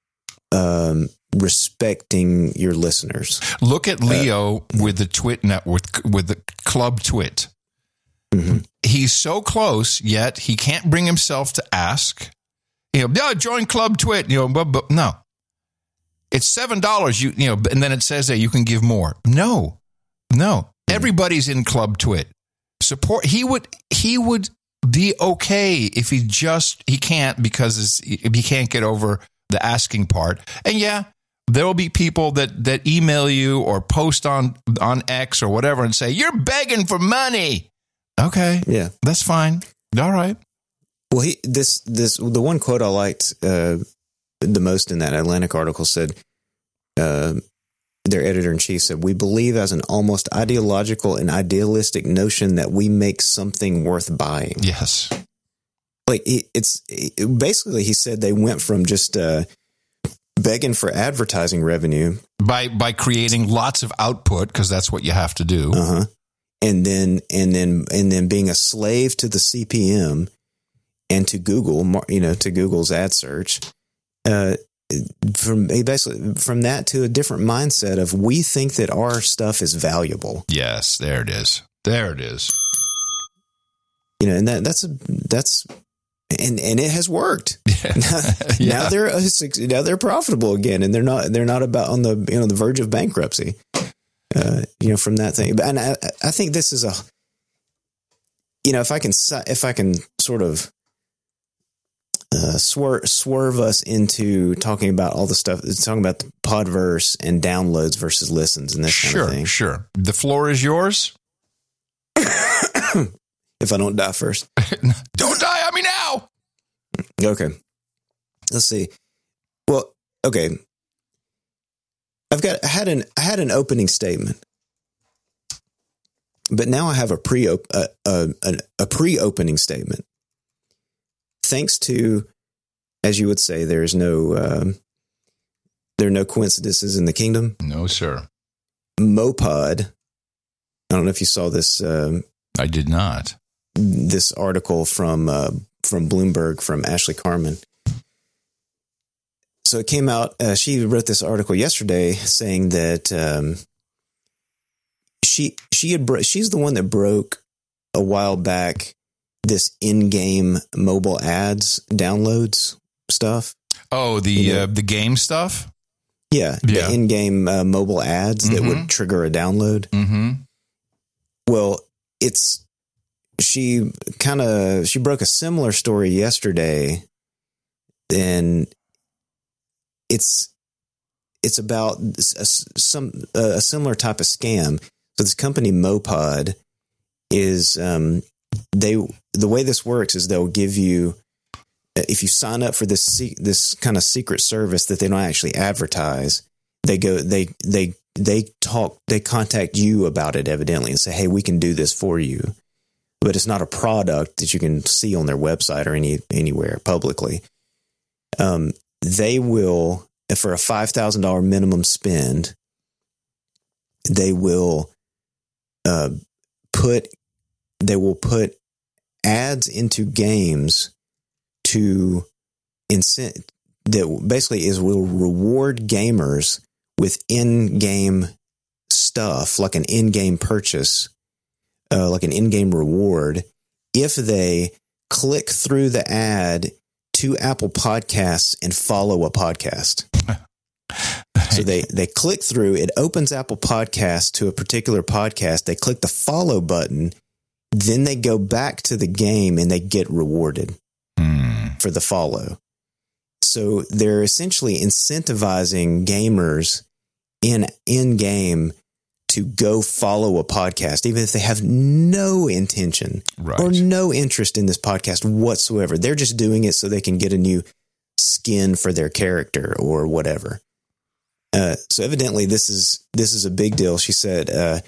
um, respecting your listeners. Look at Leo uh, with the Twit network, with the Club Twit. Mm-hmm. He's so close, yet he can't bring himself to ask. You know, yeah, join Club Twit. You know, but, but no, it's seven dollars. You you know, and then it says that you can give more. No, no, mm-hmm. Everybody's in Club Twit. Support. He would he would be okay if he just he can't because he can't get over the asking part. And yeah, there will be people that, that email you or post on, on X or whatever and say, you're begging for money. Okay. Yeah. That's fine. All right. Well, he this this the one quote I liked uh, the most in that Atlantic article said, uh, their editor in chief said, "We believe as an almost ideological and idealistic notion that we make something worth buying." Yes. Like it, it's it, basically, he said they went from just uh, begging for advertising revenue by by creating lots of output, because that's what you have to do. Uh huh. And then and then and then being a slave to the C P M. And to Google, you know, to Google's ad search, uh, from basically from that to a different mindset of we think that our stuff is valuable. Yes, there it is. There it is. You know, and that that's a that's and and it has worked. Yeah. Now, Yeah. now they're now they're profitable again, and they're not they're not about on the you know the verge of bankruptcy. Uh, you know, from that thing, and I I think this is a you know if I can if I can sort of. Uh, swerve, swerve us into talking about all the stuff, talking about the Podverse and downloads versus listens and this Sure, kind of thing. sure. The floor is yours. If I don't die first. Don't die on me now. Okay. Let's see. Well, okay. I've got, I had an, I had an opening statement, but now I have a pre, a, a, a, a pre-opening statement. Thanks to, as you would say, there is no, um, there are no coincidences in the kingdom. No, sir. Mopod. I don't know if you saw this. Um, I did not. This article from uh, from Bloomberg from Ashley Carman. So it came out. Uh, she wrote this article yesterday saying that um, she she had bro- she's the one that broke a while back this in-game mobile ads downloads stuff. Oh, the You know? uh, the game stuff? Yeah, Yeah. the in-game uh, mobile ads that Mhm. would trigger a download. Mm-hmm. Well, it's she kind of she broke a similar story yesterday, and it's it's about a, some a similar type of scam. So this company Mopod is um, they the way this works is they'll give you, if you sign up for this this kind of secret service that they don't actually advertise, they go they they they talk they contact you about it evidently and say, hey, we can do this for you, but it's not a product that you can see on their website or any anywhere publicly. Um, they will, for a five thousand dollar minimum spend, they will uh, put they will put ads into games to incent that basically is will reward gamers with in-game stuff, like an in-game purchase, uh, like an in-game reward, if they click through the ad to Apple Podcasts and follow a podcast. So they, they click through, it opens Apple Podcasts to a particular podcast. They click the follow button, then they go back to the game and they get rewarded Mm. for the follow. So they're essentially incentivizing gamers in in game to go follow a podcast, even if they have no intention Right. or no interest in this podcast whatsoever. They're just doing it so they can get a new skin for their character or whatever. Uh, so evidently this is this is a big deal. She said, uh,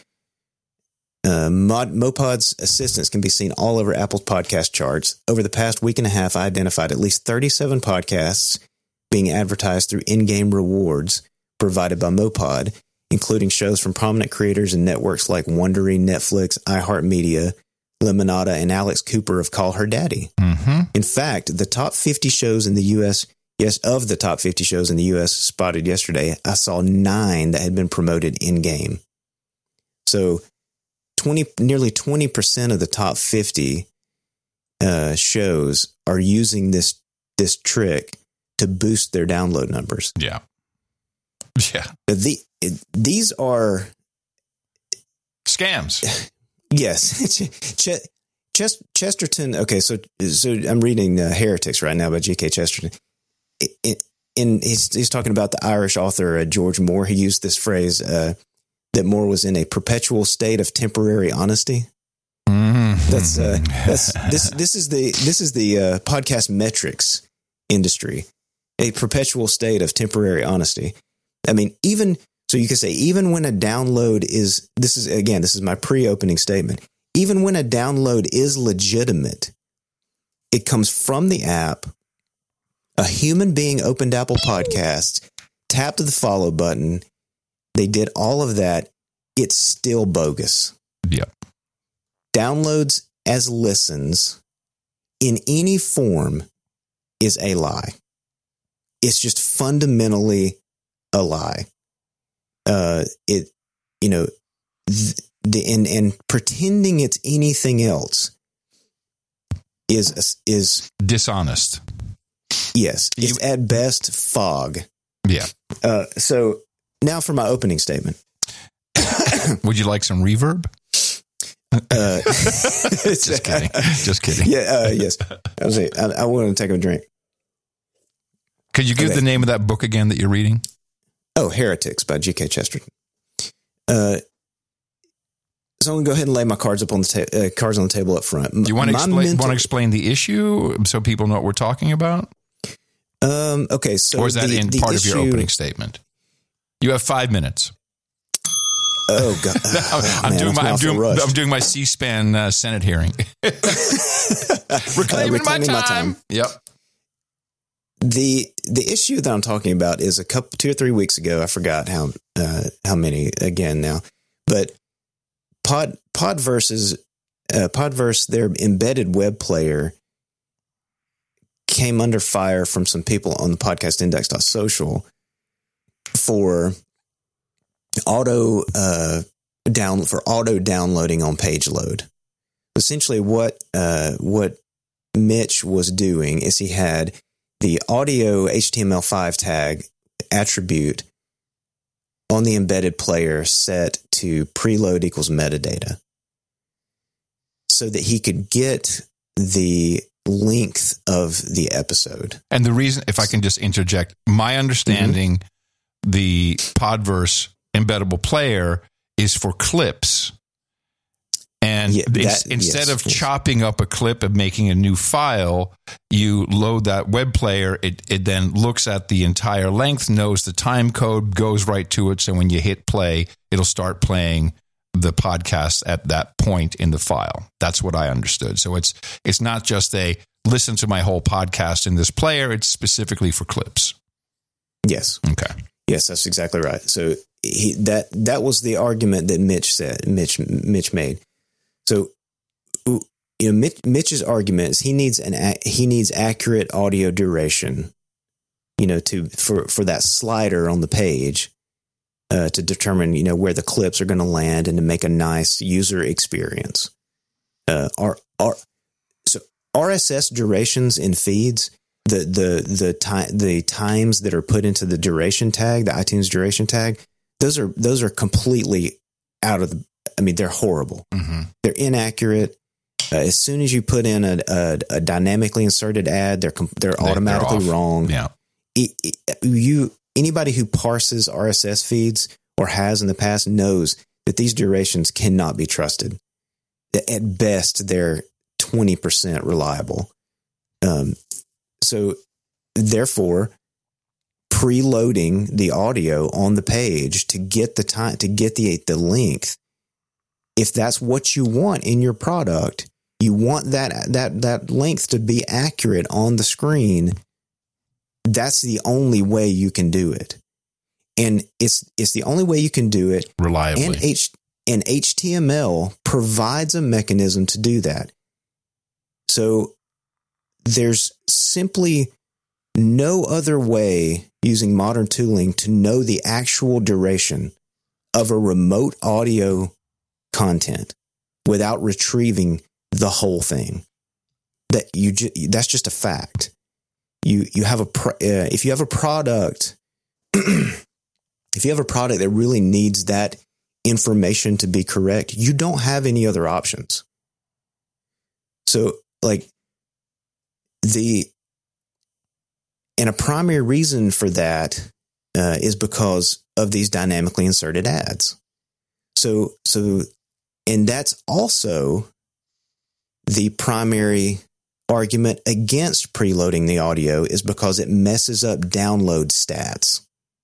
uh, Mod, Mopod's assistance can be seen all over Apple's podcast charts. Over the past week and a half, I identified at least thirty-seven podcasts being advertised through in-game rewards provided by Mopod, including shows from prominent creators and networks like Wondery, Netflix, iHeartMedia, Lemonada, and Alex Cooper of Call Her Daddy. Mm-hmm. In fact, the top fifty shows in the U S, yes, of the top fifty shows in the U S spotted yesterday, I saw nine that had been promoted in-game. So twenty, nearly twenty percent of the top fifty uh, shows are using this this trick to boost their download numbers. Yeah. Yeah. The, these are, Scams. yes, Ch- Ch- Chesterton. Okay, so so I'm reading uh, Heretics right now by G K Chesterton. It, it, in he's he's talking about the Irish author uh, George Moore. He used this phrase uh, that Moore was in a perpetual state of temporary honesty. Mm-hmm. That's uh, that's this this is the this is the uh, podcast metrics industry, a perpetual state of temporary honesty. I mean, even so, you could say even when a download is this is again this is my pre-opening statement. Even when a download is legitimate, it comes from the app. A human being opened Apple Podcasts, tapped the follow button. They did all of that. It's still bogus. Yep. Downloads as listens in any form is a lie. It's just fundamentally a lie. Uh, it, you know, th- the and, and pretending it's anything else is is dishonest. Yes, it's You, at best fog. Yeah. Uh, so now for my opening statement. Would you like some reverb? Uh, Just kidding. Just kidding. Yeah. Uh, yes. I was saying, I, I want to take a drink. Could you give Okay. the name of that book again that you're reading? Oh, Heretics by G K Chesterton. Uh, so I'm going to go ahead and lay my cards up on the ta- uh, cards on the table up front. Do you want to My explain, mental- want to explain the issue so people know what we're talking about? Um, okay. So Or is that the, in the part issue, of your opening statement? You have five minutes. Oh God! Oh, I'm man, doing that's my I'm awful doing rushed. I'm doing my C-SPAN uh, Senate hearing. reclaiming, Uh, my, reclaiming time. my time. Yep. the The issue that I'm talking about is a couple, two or three weeks ago. I forgot how uh, how many again now, but Pod Podverse's uh, Podverse, their embedded web player, came under fire from some people on the podcast index dot social for auto uh, down for auto downloading on page load. Essentially, what uh, what Mitch was doing is he had the audio H T M L five tag attribute on the embedded player set to preload equals metadata, so that he could get the length of the episode. And the reason, if I can just interject, my understanding, mm-hmm. the Podverse embeddable player is for clips. And Yeah, that- instead yes, of yes. chopping up a clip and making a new file, you load that web player. It, it then looks at the entire length, knows the time code, goes right to it. So when you hit play, it'll start playing the podcast at that point in the file. That's what I understood. So it's it's not just a listen to my whole podcast in this player. It's specifically for clips. Yes. Okay. Yes, that's exactly right. So he, that that was the argument that Mitch said. Mitch Mitch made. So, you know, Mitch, Mitch's argument is he needs an he needs accurate audio duration, you know, to for, for that slider on the page uh, to determine, you know, where the clips are going to land and to make a nice user experience. Uh, R, R, so R S S durations in feeds, the the the time the times that are put into the duration tag, the iTunes duration tag, those are those are completely out of the. I mean, they're horrible. Mm-hmm. They're inaccurate. Uh, as soon as you put in a, a, a dynamically inserted ad, they're they're They, automatically they're wrong. Yeah. It, it, you anybody who parses R S S feeds or has in the past knows that these durations cannot be trusted. At best, they're twenty percent reliable. Um, so, therefore, preloading the audio on the page to get the time to get the the length. If that's what you want in your product, you want that that that length to be accurate on the screen. That's the only way you can do it, and it's it's the only way you can do it Reliably. And H and H T M L provides a mechanism to do that. So there's simply no other way using modern tooling to know the actual duration of a remote audio content without retrieving the whole thing. That you ju- that's just a fact. You you have a pro- uh, if you have a product if you have a product that really needs that information to be correct, you don't have any other options. So like the and a primary reason for that uh, is because of these dynamically inserted ads. So so and that's also the primary argument against preloading the audio is because it messes up download stats.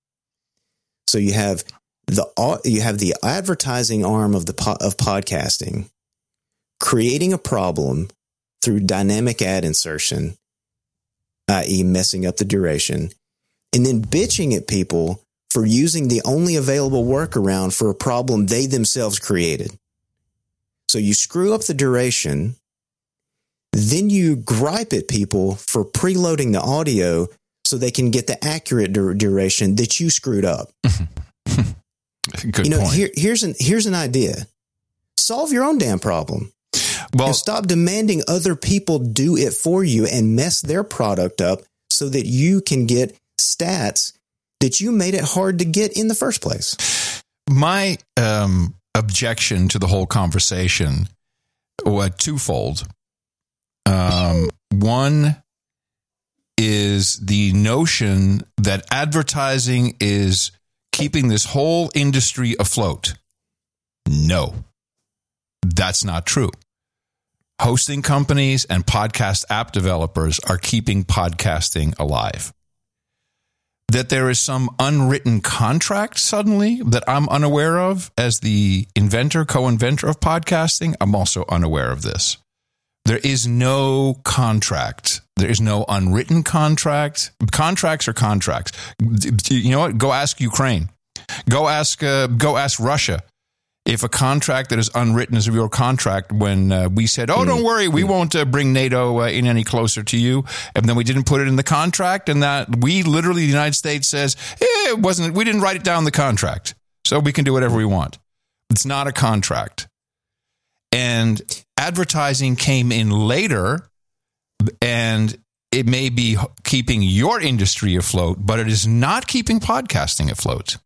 So you have the you have the advertising arm of the of podcasting creating a problem through dynamic ad insertion, that is messing up the duration, and then bitching at people for using the only available workaround for a problem they themselves created. So you screw up the duration, then you gripe at people for preloading the audio so they can get the accurate dur- duration that you screwed up. Good you know, point. Here, here's an here's an idea. Solve your own damn problem. Well, and stop demanding other people do it for you and mess their product up so that you can get stats that you made it hard to get in the first place. My um, objection to the whole conversation was twofold. Um, one is the notion that advertising is keeping this whole industry afloat. No, that's not true. Hosting companies and podcast app developers are keeping podcasting alive. That there is some unwritten contract suddenly that I'm unaware of as the inventor, co-inventor of podcasting, I'm also unaware of this. There is no contract. There is no unwritten contract. Contracts are contracts. You know what? Go ask Ukraine. Go ask. Uh, go ask Russia. If a contract that is unwritten is your contract, when uh, we said, "Oh, don't worry, we won't uh, bring NATO uh, in any closer to you," and then we didn't put it in the contract, and that we literally, the United States says, eh, "It wasn't. We didn't write it down in the contract, so we can do whatever we want." It's not a contract. And advertising came in later, and it may be keeping your industry afloat, but it is not keeping podcasting afloat.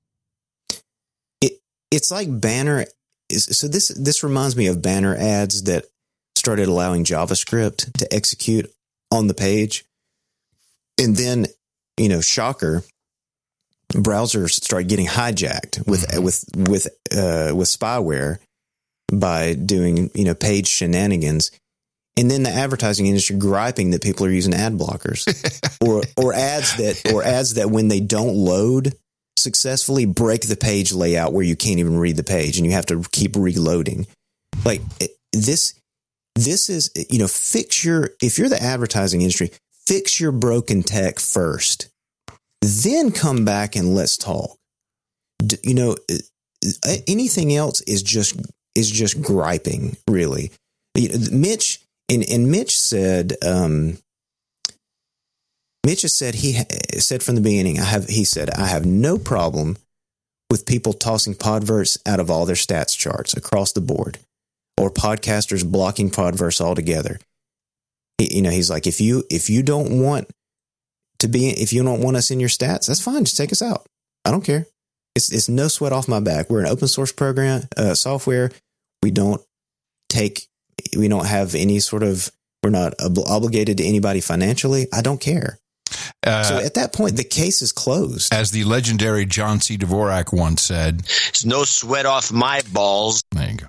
It's like banner. So this this reminds me of banner ads that started allowing JavaScript to execute on the page. And then, you know, shocker, browsers started getting hijacked with mm-hmm. with with uh, with spyware by doing, you know, page shenanigans. And then the advertising industry griping that people are using ad blockers or or ads that or ads that when they don't load successfully break the page layout where you can't even read the page and you have to keep reloading. Like this, this is, you know, fix your, if you're the advertising industry, fix your broken tech first, then come back and let's talk. You know, anything else is just, is just griping, really. Mitch, and, and Mitch said, um, Mitch has said, he said from the beginning, I have, he said, I have no problem with people tossing Podverse out of all their stats charts across the board or podcasters blocking Podverse altogether. He, you know, he's like, if you, if you don't want to be, if you don't want us in your stats, that's fine. Just take us out. I don't care. It's, it's no sweat off my back. We're an open source program, uh, software. We don't take, we don't have any sort of, we're not ob- obligated to anybody financially. I don't care. Uh, so at that point, the case is closed. As the legendary John C. Dvorak once said, "It's no sweat off my balls." There you go.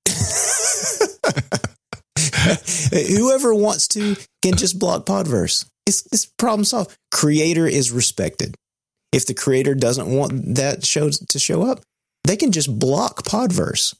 Whoever wants to can just block Podverse. It's, it's problem solved. Creator is respected. If the creator doesn't want that show to show up, they can just block Podverse.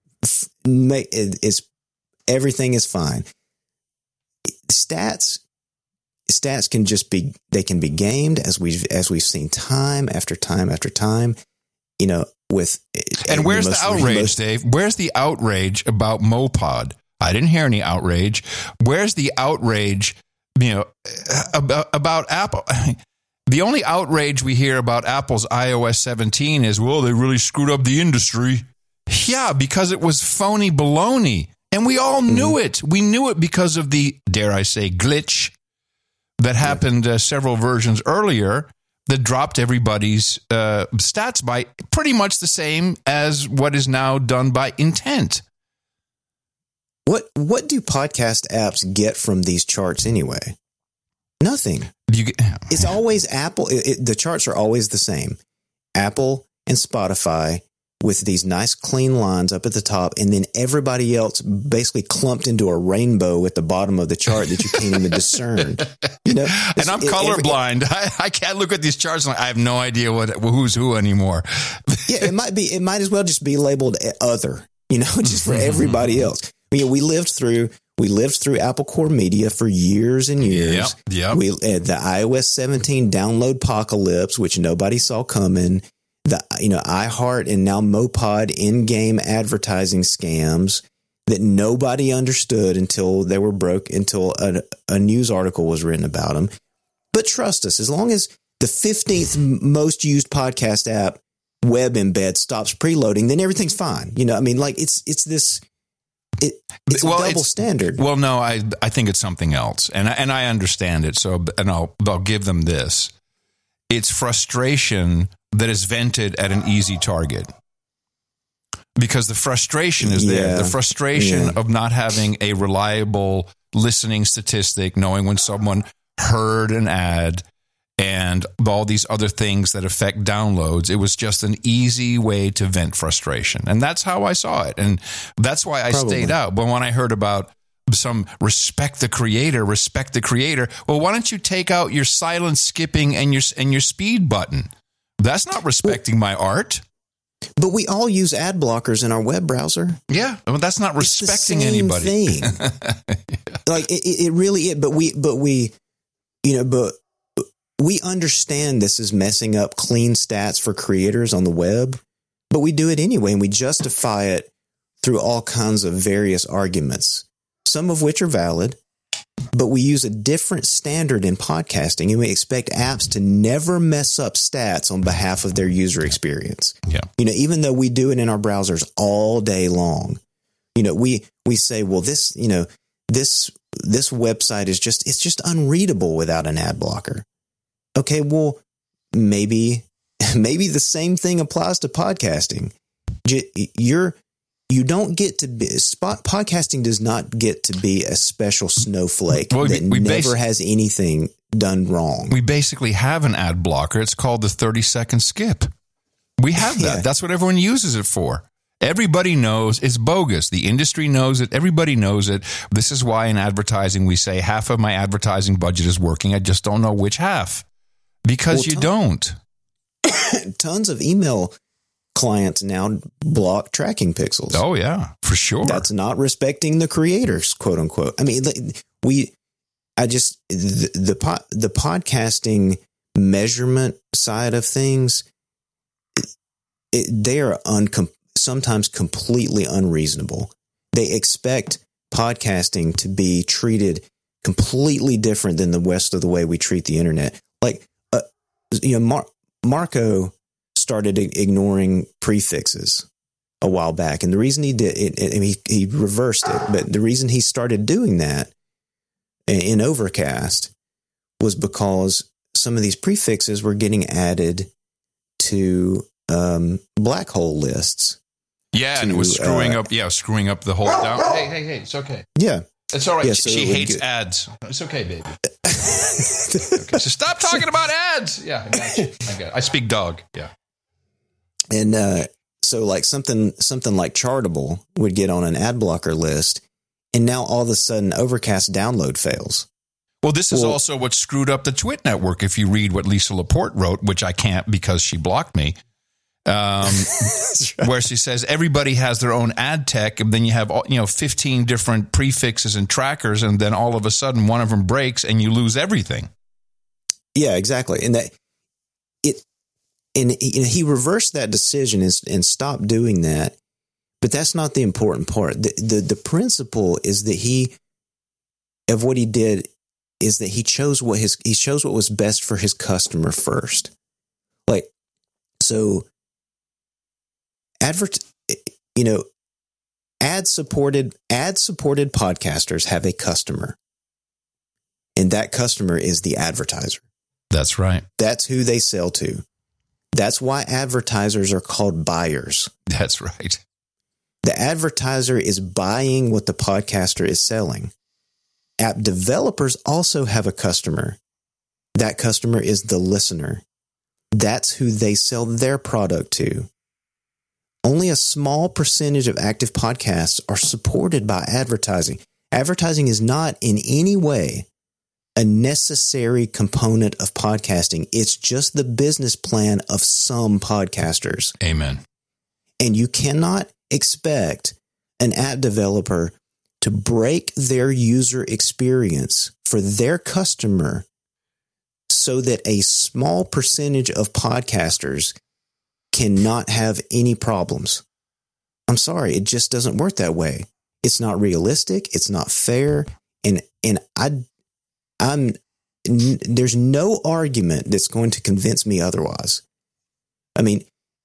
It's, everything is fine. Stats. Stats can just be, they can be gamed as we've, as we've seen time after time after time, you know, with. And where's the, the outrage, most, Dave? Where's the outrage about Mopod? I didn't hear any outrage. Where's the outrage, you know, about, about Apple? The only outrage we hear about Apple's i O S seventeen is, well, they really screwed up the industry. Yeah, because it was phony baloney. And we all knew mm-hmm. it. We knew it because of the, dare I say, glitch that happened uh, several versions earlier that dropped everybody's uh, stats by pretty much the same as what is now done by intent. What what do podcast apps get from these charts anyway? Nothing. You get, it's always Apple. It, it, the charts are always the same. Apple and Spotify with these nice clean lines up at the top, and then everybody else basically clumped into a rainbow at the bottom of the chart that you can't even discern. You know, and I'm colorblind. It, I, I can't look at these charts. And I have no idea what who's who anymore. Yeah, it might be. It might as well just be labeled other. You know, just for everybody else. I mean, we lived through we lived through Apple Core Media for years and years. Yep, yep. We uh, the iOS seventeen download apocalypse, which nobody saw coming. The you know iHeart and now Mopod in-game advertising scams that nobody understood until they were broke until a, a news article was written about them. But trust us, as long as the fifteenth most used podcast app web embed stops preloading, then everything's fine. You know, I mean, like it's it's this it, it's well, a double it's, standard. Well, no, I I think it's something else, and and I understand it. So, and I'll I'll give them this. It's frustration that is vented at an easy target, because the frustration is there. Yeah. The frustration Yeah. of not having a reliable listening statistic, knowing when someone heard an ad, and all these other things that affect downloads. It was just an easy way to vent frustration. And that's how I saw it. And that's why I Probably. stayed out. But when I heard about some respect the creator, respect the creator. Well, why don't you take out your silent skipping and your and your speed button? That's not respecting my art. But we all use ad blockers in our web browser. Yeah, well, that's not It's the respecting same anybody. thing. Like it, it really is. But we, but we, you know, but we understand this is messing up clean stats for creators on the web. But we do it anyway, and we justify it through all kinds of various arguments, some of which are valid. But we use a different standard in podcasting, and we expect apps to never mess up stats on behalf of their user experience. Yeah. You know, even though we do it in our browsers all day long, you know, we, we say, well, this, you know, this, this website is just, it's just unreadable without an ad blocker. Okay. Well, maybe, maybe the same thing applies to podcasting. You're, You don't get to be spot podcasting does not get to be a special snowflake well, that we never basi- has anything done wrong. We basically have an ad blocker. It's called the thirty second skip. We have that. Yeah. That's what everyone uses it for. Everybody knows it's bogus. The industry knows it. Everybody knows it. This is why in advertising we say half of my advertising budget is working. I just don't know which half. Because Well, you ton- don't. Tons of email clients now block tracking pixels. Oh, yeah, for sure. That's not respecting the creators, quote unquote. I mean, we, I just, the, the, po- the podcasting measurement side of things, it, it, they are uncom- sometimes completely unreasonable. They expect podcasting to be treated completely different than the rest of the way we treat the internet. Like, uh, you know, Mar- Marco started ignoring prefixes a while back. And the reason he did it, it he, he reversed it, but the reason he started doing that in Overcast was because some of these prefixes were getting added to um, black hole lists. Yeah, and it was to, screwing uh, up. Yeah, screwing up the whole down. Hey, hey, hey, it's okay. Yeah. It's all right. Yeah, she so she it would hates get- ads. It's okay, baby. Okay, so stop talking about ads. Yeah, I got you. I got it. I speak dog. Yeah. And uh, so like something, something like Chartable would get on an ad blocker list. And now all of a sudden Overcast download fails. Well, this is Well- also what screwed up the Twit network. If you read what Lisa Laporte wrote, which I can't because she blocked me, um, where she says everybody has their own ad tech, and then you have you know fifteen different prefixes and trackers, and then all of a sudden one of them breaks, and you lose everything. Yeah, exactly. And that it, and he, he reversed that decision and, and stopped doing that. But that's not the important part. The, the the principle is that he, of what he did, is that he chose what his he chose what was best for his customer first. Like, so, advert, you know, ad supported ad supported podcasters have a customer, and that customer is the advertiser. That's right. That's who they sell to. That's why advertisers are called buyers. That's right. The advertiser is buying what the podcaster is selling. App developers also have a customer. That customer is the listener. That's who they sell their product to. only a small percentage of active podcasts are supported by advertising. Advertising is not in any way a necessary component of podcasting. It's just the business plan of some podcasters. Amen. And you cannot expect an app developer to break their user experience for their customer so that a small percentage of podcasters cannot have any problems. I'm sorry, it just doesn't work that way. It's not realistic. It's not fair. And and I, I'm n- there's no argument that's going to convince me otherwise. I mean,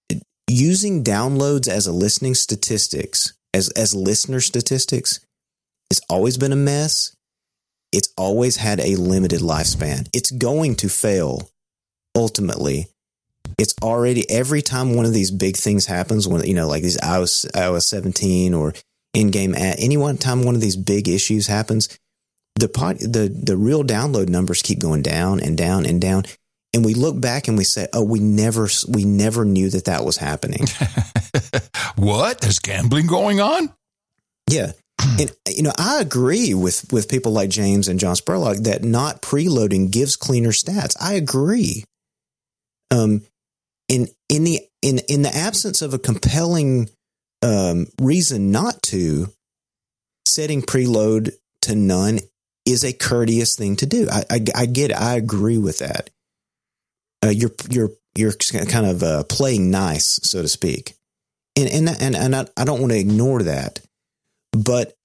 using downloads as a listening statistics, as as listener statistics, it's always been a mess. It's always had a limited lifespan. It's going to fail ultimately. It's already, every time one of these big things happens, when, you know, like these iOS, iOS seventeen or in-game ad, any one time one of these big issues happens, the pod, the the real download numbers keep going down and down and down. And we look back and we say, oh, we never, we never knew that that was happening. What? There's gambling going on? Yeah. And, you know, I agree with, with people like James and John Spurlock that not preloading gives cleaner stats. I agree. Um, in, in the, in, in the absence of a compelling, um, reason not to, setting preload to none is a courteous thing to do. I, I, I get it. I agree with that. Uh, you're, you're, you're kind of, uh, playing nice, so to speak. And, and, and, and I, I don't want to ignore that. But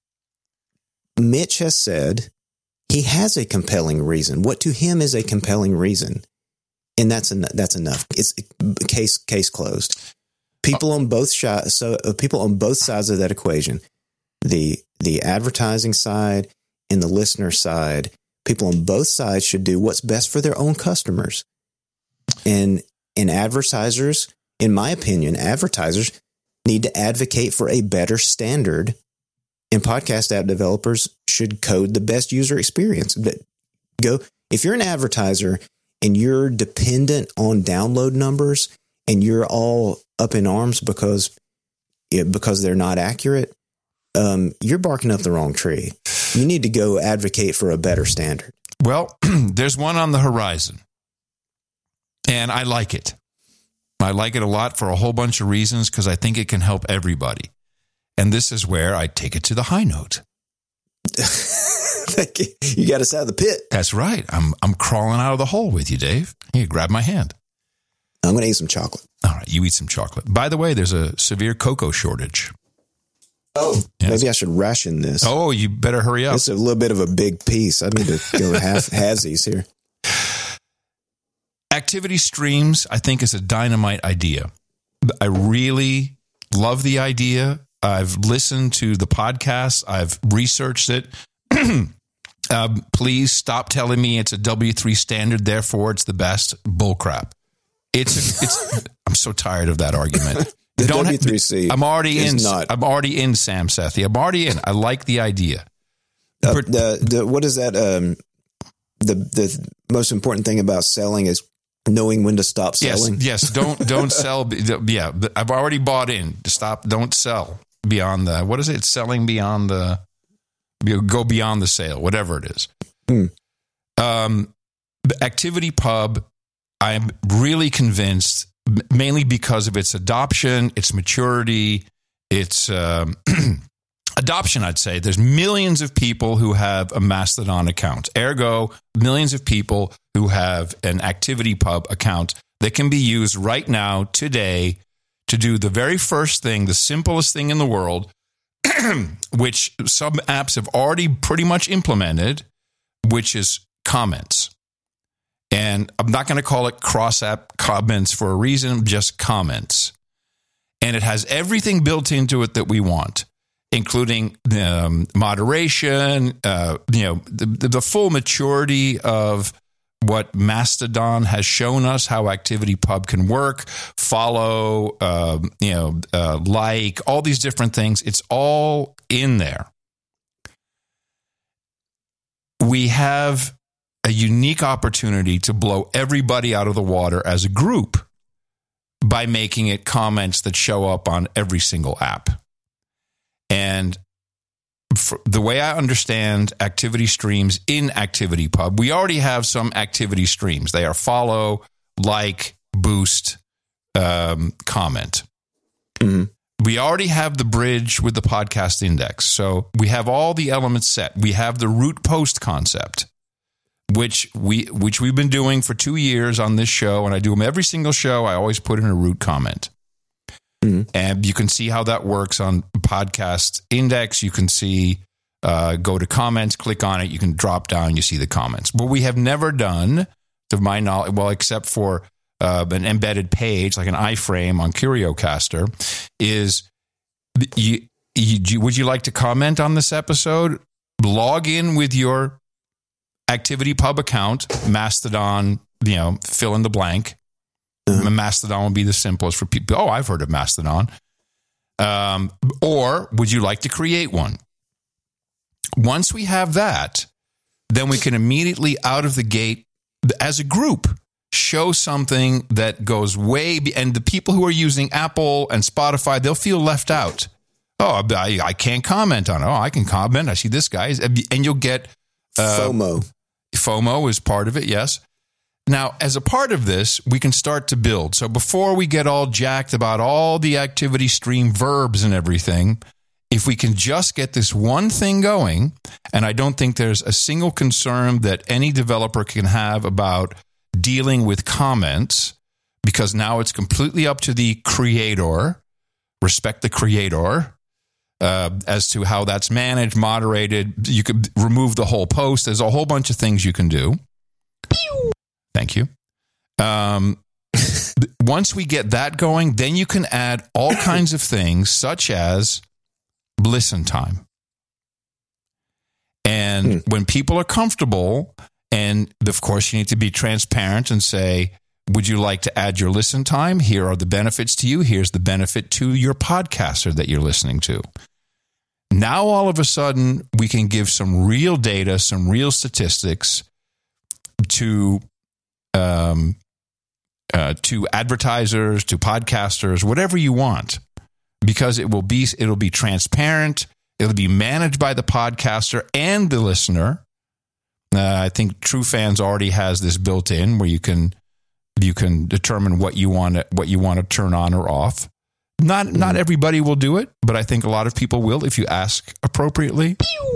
Mitch has said he has a compelling reason. What to him is a compelling reason, and that's en- that's enough. It's case case closed. People on both sides, so uh, people on both sides of that equation, the the advertising side and the listener side, people on both sides should do what's best for their own customers. And and advertisers, in my opinion, advertisers need to advocate for a better standard. And podcast app developers should code the best user experience. Go if you're an advertiser and you're dependent on download numbers and you're all up in arms because because they're not accurate, um, you're barking up the wrong tree. You need to go advocate for a better standard. Well, there's one on the horizon, and I like it. I like it a lot for a whole bunch of reasons because I think it can help everybody. And this is where I take it to the high note. Thank you. You got us out of the pit. That's right. I'm I'm crawling out of the hole with you, Dave. Here, grab my hand. I'm going to eat some chocolate. All right, you eat some chocolate. By the way, there's a severe cocoa shortage. Oh, yes. Maybe I should ration this. Oh, you better hurry up. It's a little bit of a big piece. I need to go half halvesies here. Activity streams, I think, is a dynamite idea. I really love the idea. I've listened to the podcast. I've researched it. um, please stop telling me it's a W three standard, therefore it's the best. Bullcrap. It's a, it's. I'm so tired of that argument. The Don't W three C. Ha- I'm already in. Not. I'm already in, Sam Sethi. I'm already in. I like the idea. Uh, the the what is that? Um, the the most important thing about selling is knowing when to stop selling. Yes, yes. Don't don't sell. Yeah, I've already bought in. Stop. Don't sell beyond the. What is it? Selling beyond the. Go beyond the sale. Whatever it is. Hmm. Um, Activity Pub. I'm really convinced, mainly because of its adoption, its maturity, its um, adoption. I'd say there's millions of people who have a Mastodon account. Ergo, millions of people who have an Activity Pub account that can be used right now, today, to do the very first thing, the simplest thing in the world, which some apps have already pretty much implemented, which is comments. And I'm not going to call it cross-app comments for a reason, just comments. And it has everything built into it that we want, including um, moderation, uh, you know, the, the full maturity of what Mastodon has shown us, how Activity Pub can work, follow, uh, you know, uh, like, all these different things. It's all in there. We have a unique opportunity to blow everybody out of the water as a group by making it comments that show up on every single app. And for the way I understand activity streams in ActivityPub, we already have some activity streams. They are follow, like, boost, um, comment. Mm-hmm. We already have the bridge with the podcast index. So we have all the elements set. We have the root post concept, which we which we've been doing for two years on this show, and I do them every single show. I always put in a root comment. Mm-hmm. And you can see how that works on podcast index. You can see, uh, go to comments, click on it. You can drop down, you see the comments. What we have never done, to my knowledge, well, except for uh, an embedded page, like an iframe on CurioCaster, is you, you, would you like to comment on this episode? Log in with your ActivityPub account, Mastodon, you know, fill in the blank. Mm-hmm. Mastodon would be the simplest for people. Oh, I've heard of Mastodon. Um, or would you like to create one? Once we have that, then we can immediately out of the gate, as a group, show something that goes way be- and the people who are using Apple and Spotify, they'll feel left out. Oh, I, I can't comment on it. Oh, I can comment. I see this guy. And you'll get uh, FOMO. FOMO is part of it, yes. Now, as a part of this, we can start to build. So before we get all jacked about all the activity stream verbs and everything, if we can just get this one thing going, and I don't think there's a single concern that any developer can have about dealing with comments, because now it's completely up to the creator, respect the creator, uh, as to how that's managed, moderated. You could remove the whole post. There's a whole bunch of things you can do. Thank you. Um, once we get that going, then you can add all kinds of things, such as listen time. And hmm. when people are comfortable, and of course you need to be transparent and say, would you like to add your listen time? Here are the benefits to you. Here's the benefit to your podcaster that you're listening to. Now, all of a sudden, we can give some real data, some real statistics to um, uh, to advertisers, to podcasters, whatever you want, because it will be it'll be transparent. It'll be managed by the podcaster and the listener. Uh, I think TrueFans already has this built in, where you can you can determine what you want to, what you want to turn on or off. Not mm-hmm. not everybody will do it, but I think a lot of people will if you ask appropriately.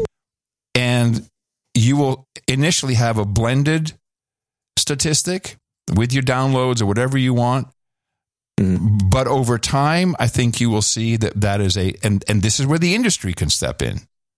And you will initially have a blended statistic with your downloads or whatever you want. Mm. But over time, I think you will see that that is a, and, and this is where the industry can step in.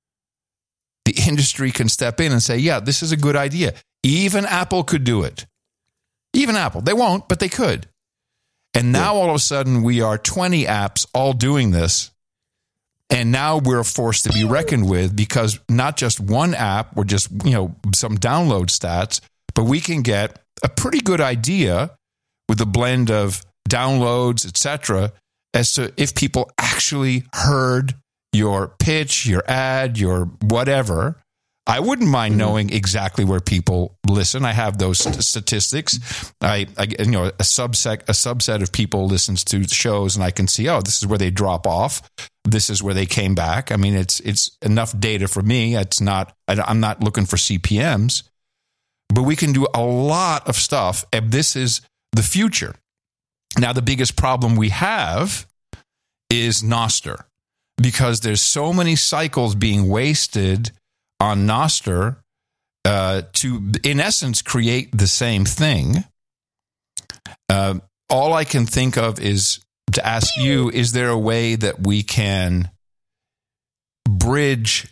The industry can step in and say, yeah, this is a good idea. Even Apple could do it. Even Apple. They won't, but they could. And now yeah. all of a sudden we are twenty apps all doing this. And now we're forced to be reckoned with, because not just one app or just, you know, some download stats, but we can get a pretty good idea with a blend of downloads, et cetera, as to if people actually heard your pitch, your ad, your whatever. I wouldn't mind mm-hmm. knowing exactly where people listen. I have those st- statistics. I, I, you know, a subset a subset of people listens to shows, and I can see, oh, this is where they drop off. This is where they came back. I mean, it's it's enough data for me. It's not. I, I'm not looking for C P Ms, but we can do a lot of stuff. And this is the future. Now, the biggest problem we have is Nostr, because there's so many cycles being wasted on Nostr uh, to, in essence, create the same thing. Uh, all I can think of is to ask you, is there a way that we can bridge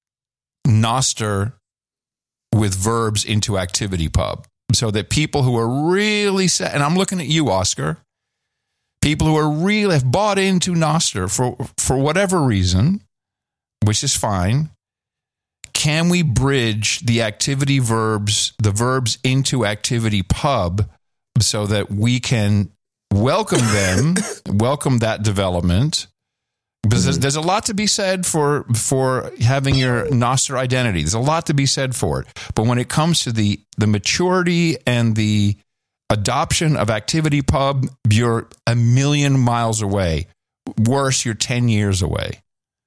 Nostr with verbs into ActivityPub so that people who are really set, and I'm looking at you, Oscar, people who are really have bought into Nostr for, for whatever reason, which is fine, can we bridge the activity verbs, the verbs into ActivityPub so that we can welcome them, welcome that development? Because there's, there's a lot to be said for for having your Nostr identity. There's a lot to be said for it. But when it comes to the, the maturity and the adoption of ActivityPub, you're a million miles away. Worse, you're ten years away.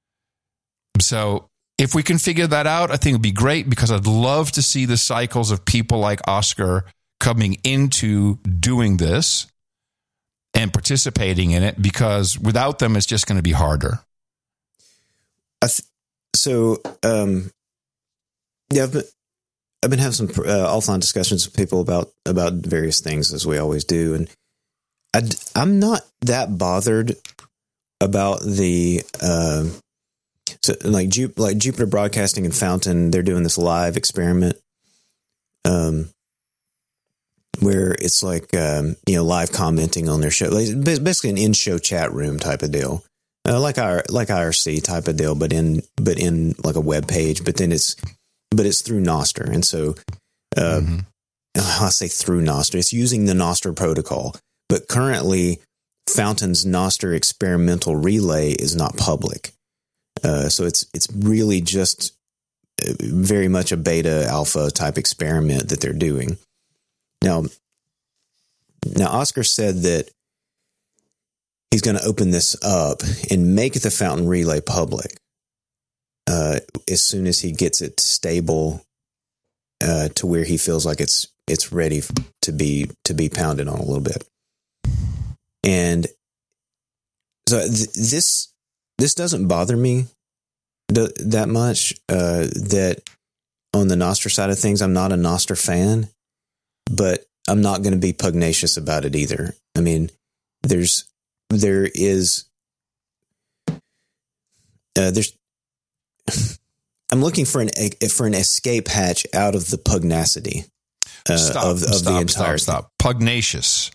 So if we can figure that out, I think it'd be great, because I'd love to see the cycles of people like Oscar coming into doing this and participating in it, because without them, it's just going to be harder. I th- so, um, yeah, I've been, I've been having some uh, offline discussions with people about, about various things, as we always do. And I, I'm not that bothered about the, uh, so like, Ju- like Jupiter Broadcasting and Fountain, they're doing this live experiment, um, where it's like, um, you know, live commenting on their show, like basically an in-show chat room type of deal, uh, like our, like I R C type of deal, but in, but in like a web page, but then it's, but it's through Nostr. And so, uh, mm-hmm. I say through Nostr, it's using the Nostr protocol, but currently Fountain's Nostr experimental relay is not public. Uh, so it's, it's really just very much a beta alpha type experiment that they're doing. Now, now Oscar said that he's going to open this up and make the Fountain Relay public uh, as soon as he gets it stable uh, to where he feels like it's it's ready to be to be pounded on a little bit. And so th- this this doesn't bother me th- that much. Uh, that on the Nostr side of things, I'm not a Nostr fan. But I'm not going to be pugnacious about it either. I mean, there's, there is, uh, there's, I'm looking for an, for an escape hatch out of the pugnacity uh, stop, of, of stop, the entire stop, stop. Pugnacious.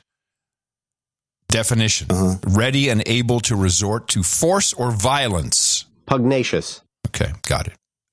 Definition. Uh-huh. Ready and able to resort to force or violence. Pugnacious. Okay, got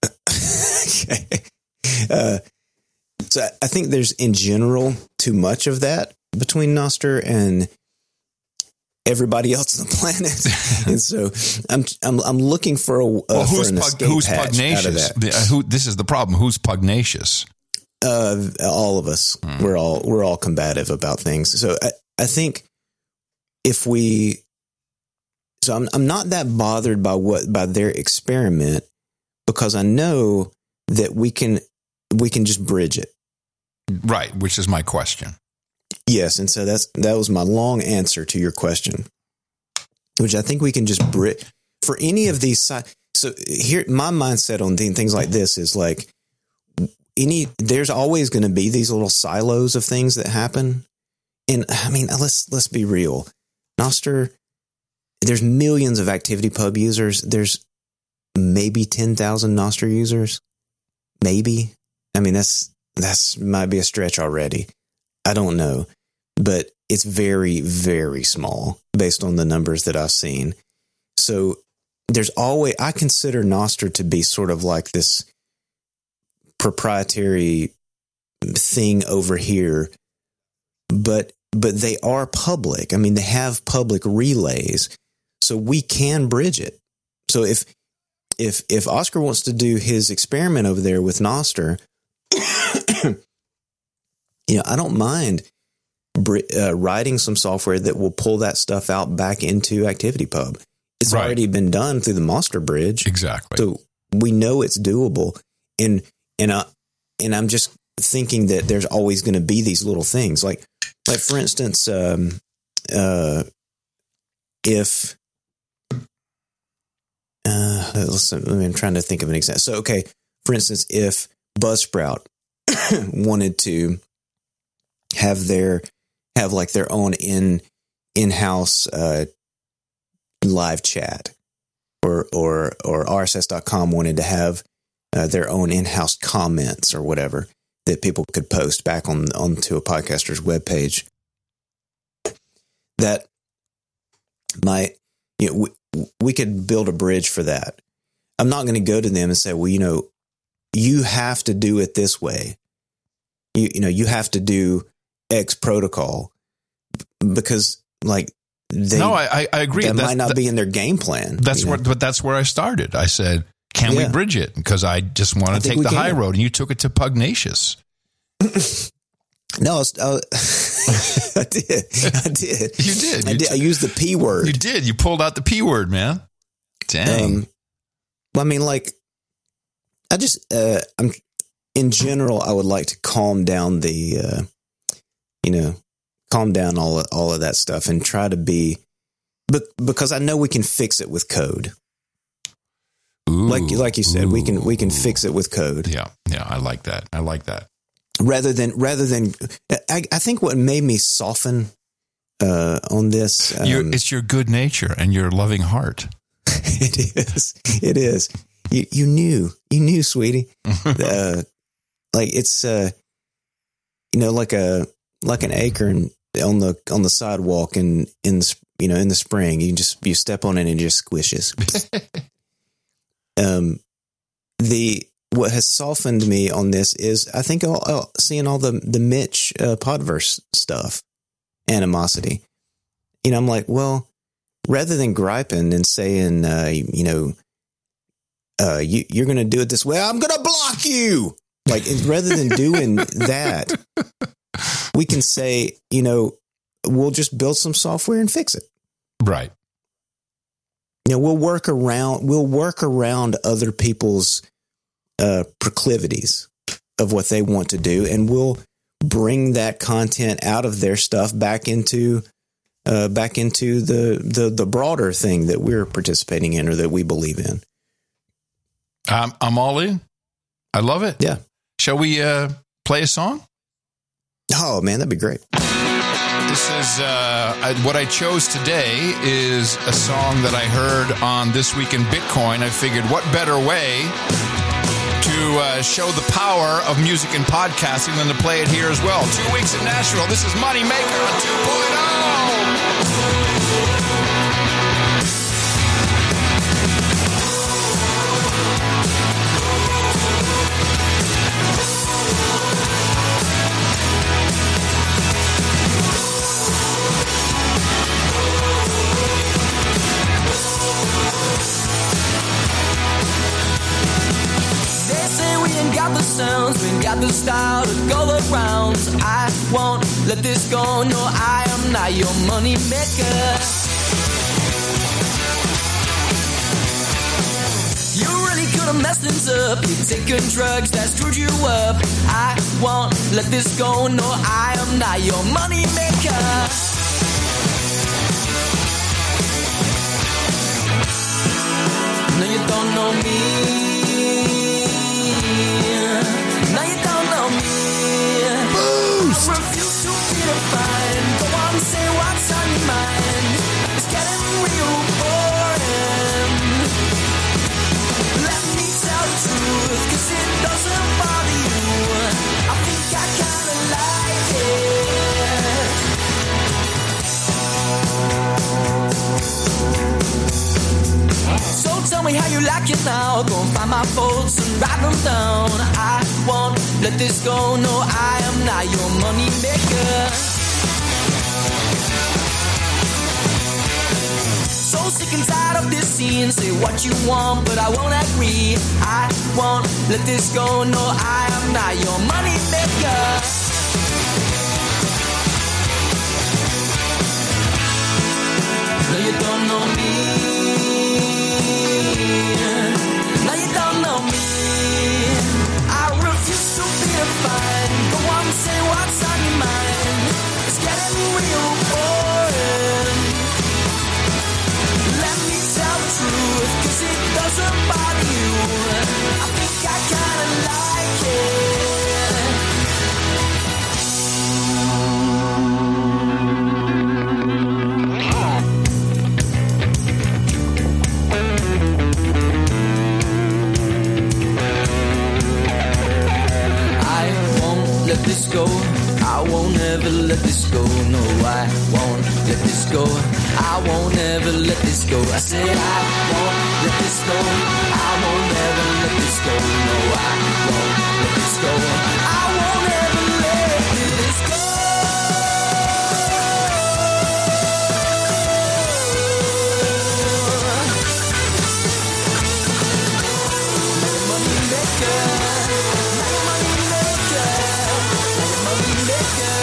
it. Okay. Uh, So I think there's in general too much of that between Nostr and everybody else on the planet, and so I'm I'm I'm looking for a uh, well, who's for an pug, escape who's hatch pugnacious? out of that. The, uh, who, this is the problem. Who's pugnacious? Uh, all of us. Mm. We're all we're all combative about things. So I, I think if we, so I'm I'm not that bothered by what by their experiment, because I know that we can. We can just bridge it. Right, which is my question. Yes, and so that's that was my long answer to your question, which I think we can just bridge for any of these sides. So here, my mindset on things like this is like any. There's always going to be these little silos of things that happen, and I mean, let's let's be real. Nostr, there's millions of ActivityPub users. There's maybe ten thousand Nostr users, maybe. I mean, that's that's might be a stretch already. I don't know, but it's very, very small based on the numbers that I've seen. So there's always, I consider Nostr to be sort of like this proprietary thing over here, but but they are public. I mean, they have public relays, so we can bridge it. So if if if Oscar wants to do his experiment over there with Nostr, you know, I don't mind uh, writing some software that will pull that stuff out back into ActivityPub. It's right. already been done through the Nostr bridge. Exactly. So we know it's doable. And, and, I, and I'm just thinking that there's always going to be these little things like, like for instance, um, uh, if, uh, listen, I mean, I'm trying to think of an example. So, okay, for instance, if Buzzsprout wanted to have their have like their own in in-house uh, live chat, or or or R S S dot com wanted to have uh, their own in-house comments or whatever that people could post back on onto a podcaster's webpage, that might, you know, we, we could build a bridge for that. I'm not going to go to them and say, well, you know, you have to do it this way. You, you know, you have to do X protocol, because like they, no, I, I agree. That that's, might not that, be in their game plan. That's where, know? but that's where I started. I said, can yeah. we bridge it? Because I just want to take the can. high road, and you took it to pugnacious. No, I, was, I, was, I did. I did. You did. You I did. t- I used the P word. You did. You pulled out the P word, man. Dang. Um, well, I mean, like, I just, uh, I'm in general, I would like to calm down the, uh, you know, calm down all of, all of that stuff and try to be, but because I know we can fix it with code. Ooh, like, like you said, ooh, we can, we can fix it with code. Yeah. Yeah. I like that. I like that. Rather than, rather than, I, I think what made me soften, uh, on this, um, You're, it's your good nature and your loving heart. It is. It is. You, you knew, you knew, sweetie. uh, like it's, uh, you know, like a, like an acorn on the, on the sidewalk and in the, you know, in the spring, you just, you step on it and it just squishes. um, the, what has softened me on this is I think all, all, seeing all the, the Mitch, uh, Podverse stuff, animosity, you know, I'm like, well, rather than griping and saying, uh, you know, uh, you, you're going to do it this way, I'm going to block you. Like, rather than doing that, we can say, you know, we'll just build some software and fix it. Right. You know, we'll work around, we'll work around other people's uh, proclivities of what they want to do. And we'll bring that content out of their stuff back into, uh, back into the, the, the broader thing that we're participating in or that we believe in. I'm, I'm all in. I love it. Yeah. Shall we uh, play a song? Oh, man, that'd be great. This is uh, I, what I chose today is a song that I heard on This Week in Bitcoin. I figured what better way to uh, show the power of music and podcasting than to play it here as well. Two weeks in Nashville. This is Money Maker on two point oh. Got the sounds, we got the style to go around. I won't let this go, no, I am not your money maker. You really could have messed things up. You're taking drugs that screwed you up. I won't let this go, no, I am not your money maker. No, you don't know me. Now you don't know me. Boost. I refuse to be defined. Go on and say what's on your mind. It's getting real boring. Let me tell the truth, cause it doesn't bother you. I think I kinda like it. So tell me how you like it now. Go and find my faults and write them down. I won't let this go, no, I am not your money maker. So sick and tired of this scene. Say what you want, but I won't agree. I won't let this go, no, I am not your money maker. No, you don't know me. Now you don't know me. I refuse to be defined. Go on and say what's on your mind. It's getting real boring. Let me tell the truth, cause it doesn't bother you. I think I kinda like it. Let this go, I won't ever let this go. No, I won't let this go. I won't ever let this go. I said I won't let this go. I won't ever let this go. No, I won't let this go. I won't ever let this go. Money maker. Money maker. Money maker.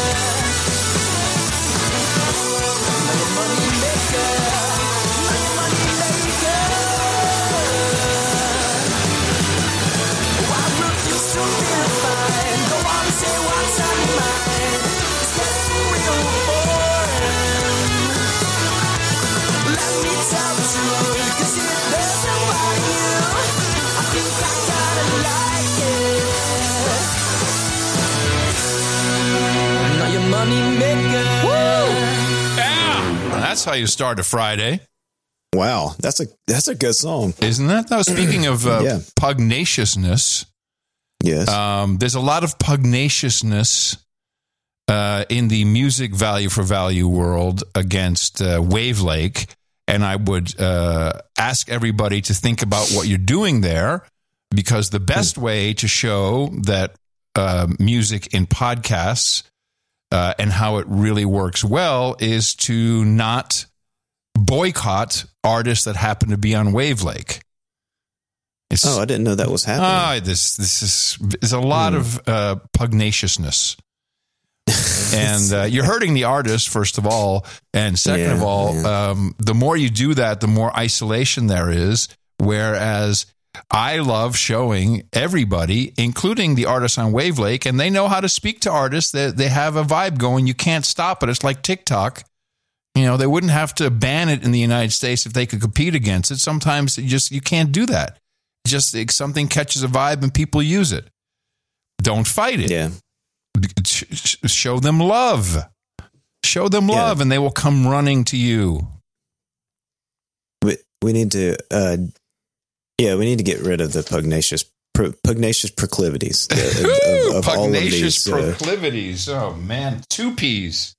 That's how you start a Friday. Wow, that's a that's a good song, isn't that? Now, speaking of uh, yeah. pugnaciousness, yes, um, there's a lot of pugnaciousness uh, in the music value for value world against uh, Wave Lake, and I would uh, ask everybody to think about what you're doing there, because the best way to show that uh, music in podcasts uh, and how it really works well is to not boycott artists that happen to be on Wave Lake. It's, oh, I didn't know that was happening. Ah, this this is there's a lot mm. of uh, pugnaciousness, and uh, you're hurting the artist, first of all, and second yeah, of all, yeah. um, the more you do that, the more isolation there is. Whereas I love showing everybody, including the artists on Wave Lake, and they know how to speak to artists. They they have a vibe going. You can't stop it. It's like TikTok. You know, they wouldn't have to ban it in the United States if they could compete against it. Sometimes you just you can't do that. Just something catches a vibe and people use it. Don't fight it. Yeah. Show them love. Show them love, yeah. and they will come running to you. We we need to, uh, yeah, we need to get rid of the pugnacious pro, pugnacious proclivities of, of, of pugnacious all of these, proclivities. Uh, oh man, two peas.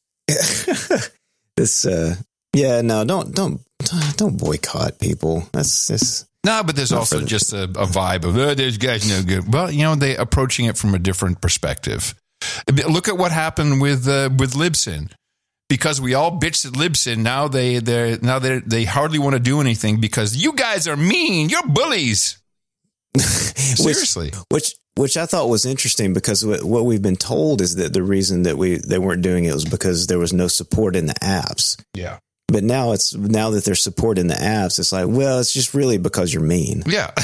This, uh, yeah, no, don't don't don't boycott people. That's just. No, but there's also the, just a, a vibe of, oh, those guys no good. Well, you know, they approaching it from a different perspective. Look at what happened with uh, with Libsyn. Because we all bitched at Libsyn, now they they now they they hardly want to do anything because you guys are mean. You're bullies. Seriously, which, which which I thought was interesting, because what we've been told is that the reason that we they weren't doing it was because there was no support in the apps. Yeah. But now it's now that there's support in the apps, it's like, well, it's just really because you're mean. Yeah.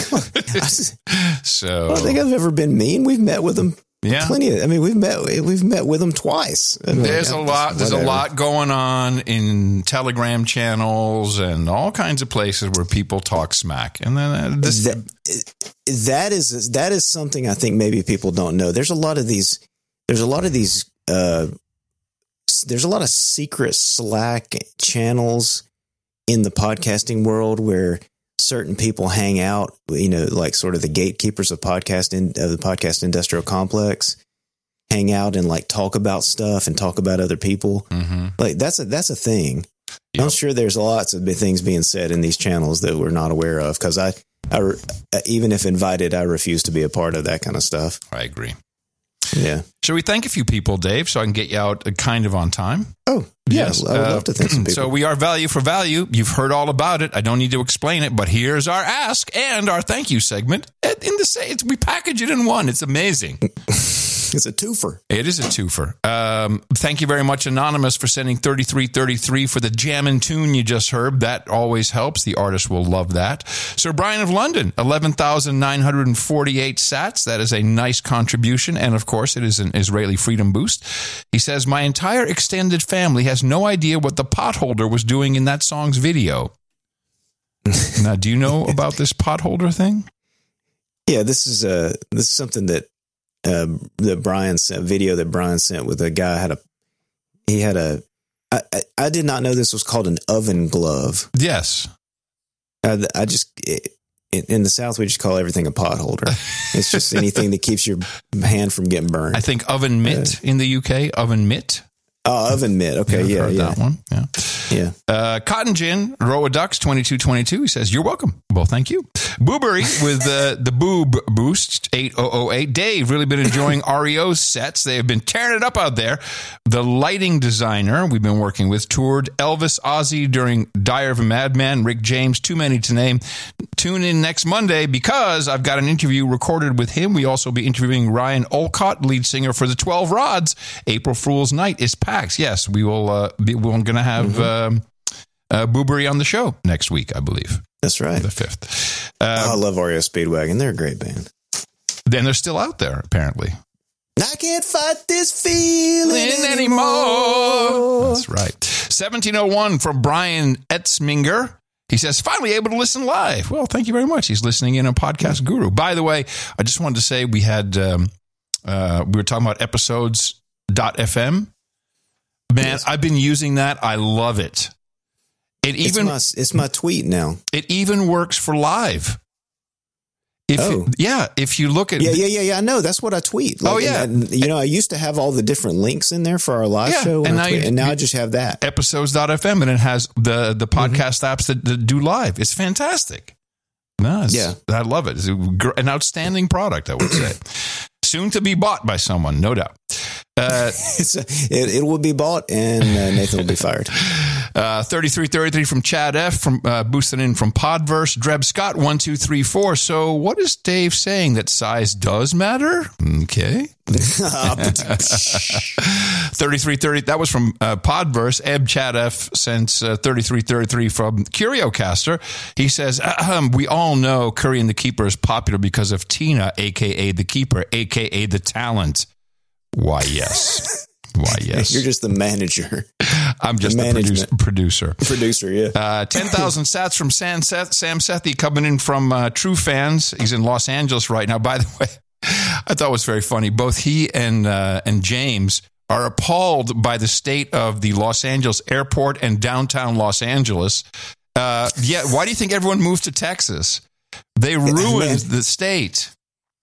So I don't think I've ever been mean. We've met with them. Yeah. Plenty of, I mean, we've met we've met with them twice. There's like, a lot. There's a lot going on in Telegram channels and all kinds of places where people talk smack. And then uh, this that, that is that is something I think maybe people don't know. There's a lot of these. There's a lot of these. Uh, There's a lot of secret Slack channels in the podcasting world where certain people hang out, you know, like sort of the gatekeepers of podcast in, of the podcast industrial complex, hang out and like talk about stuff and talk about other people. Mm-hmm. Like that's a, that's a thing. Yep. I'm sure there's lots of things being said in these channels that we're not aware of. Cause I, I, even if invited, I refuse to be a part of that kind of stuff. I agree. Yeah. Shall we thank a few people, Dave, so I can get you out kind of on time? Oh, yes. I would uh, love to thank some people. So we are Value for Value. You've heard all about it. I don't need to explain it, but here's our ask and our thank you segment. In the we package it in one. It's amazing. It's a twofer. It is a twofer. Um, thank you very much, Anonymous, for sending thirty-three thirty-three for the jammin' tune you just heard. That always helps. The artist will love that. Sir Brian of London, eleven thousand nine hundred forty-eight sats. That is a nice contribution. And, of course, it is an Israeli freedom boost. He says, my entire extended family has no idea what the potholder was doing in that song's video. Now, do you know about this potholder thing? Yeah, this is uh, this is something that Uh, that Brian sent, video that Brian sent with a guy had a, he had a, I, I, I did not know this was called an oven glove. Yes. I, I just, it, in the South, we just call everything a pot holder. It's just anything that keeps your hand from getting burned. I think oven mitt uh, in the U K, oven mitt. Oh, oven mitt. Okay. Yeah. Heard yeah. That one. Yeah. Yeah. Uh, Cotton Gin, Roa Ducks, twenty-two twenty-two. He says, you're welcome. Well, thank you. Boobery with uh, the Boob Boost, eight thousand eight. Dave, really been enjoying R E O's sets. They have been tearing it up out there. The lighting designer we've been working with toured Elvis Ozzy during Dire of a Madman, Rick James, too many to name. Tune in next Monday because I've got an interview recorded with him. We also be interviewing Ryan Olcott, lead singer for the twelve Rods. April Fool's Night is PAX. Yes, we will uh, be, we're going to have mm-hmm. um, uh, Boobery on the show next week, I believe. That's right. The fifth. Uh, oh, I love R E O Speedwagon. They're a great band. Then they're still out there, apparently. I can't fight this feeling anymore. anymore. That's right. seventeen oh one from Brian Etzminger. He says, finally able to listen live. Well, thank you very much. He's listening in on Podcast Guru. By the way, I just wanted to say we had, um, uh, we were talking about episodes dot f m. Man, Yes. I've been using that. I love it. It even it's my, it's my tweet now. it even works for live. If Oh. you, yeah, if you look at Yeah, yeah, yeah, yeah. I know. That's what I tweet. Like, Oh, yeah. and, and, you know, I used to have all the different links in there for our live Yeah, show, and and, now I tweet, you- and now you- I just have that. episodes dot f m, and it has the the podcast apps that, that do live. It's fantastic. No, it's, Yeah. I love it. It's a gr- an outstanding product, I would say. Soon to be bought by someone, no doubt. Uh, It's a, it, it will be bought, and uh, Nathan will be fired. uh, thirty-three thirty-three from Chad F. from uh, boosted in from Podverse. Dreb Scott one two three four. So, what is Dave saying, that size does matter? Okay. thirty-three thirty. That was from uh, Podverse. Eb Chad F sent uh, thirty-three thirty-three from CurioCaster. He says, Ahem, we all know Curry and the Keeper is popular because of Tina, a k a. the Keeper, a k a the talent. Why, yes. Why, yes. You're just the manager, I'm just the, produce, management. producer. producer. Yeah. Uh, ten thousand sats from Sam, Seth, Sam Sethi coming in from uh, True Fans. He's in Los Angeles right now. By the way, I thought it was very funny. Both he and uh, and James are appalled by the state of the Los Angeles airport and downtown Los Angeles. Uh, yeah, why do you think everyone moved to Texas? They ruined Man. the state.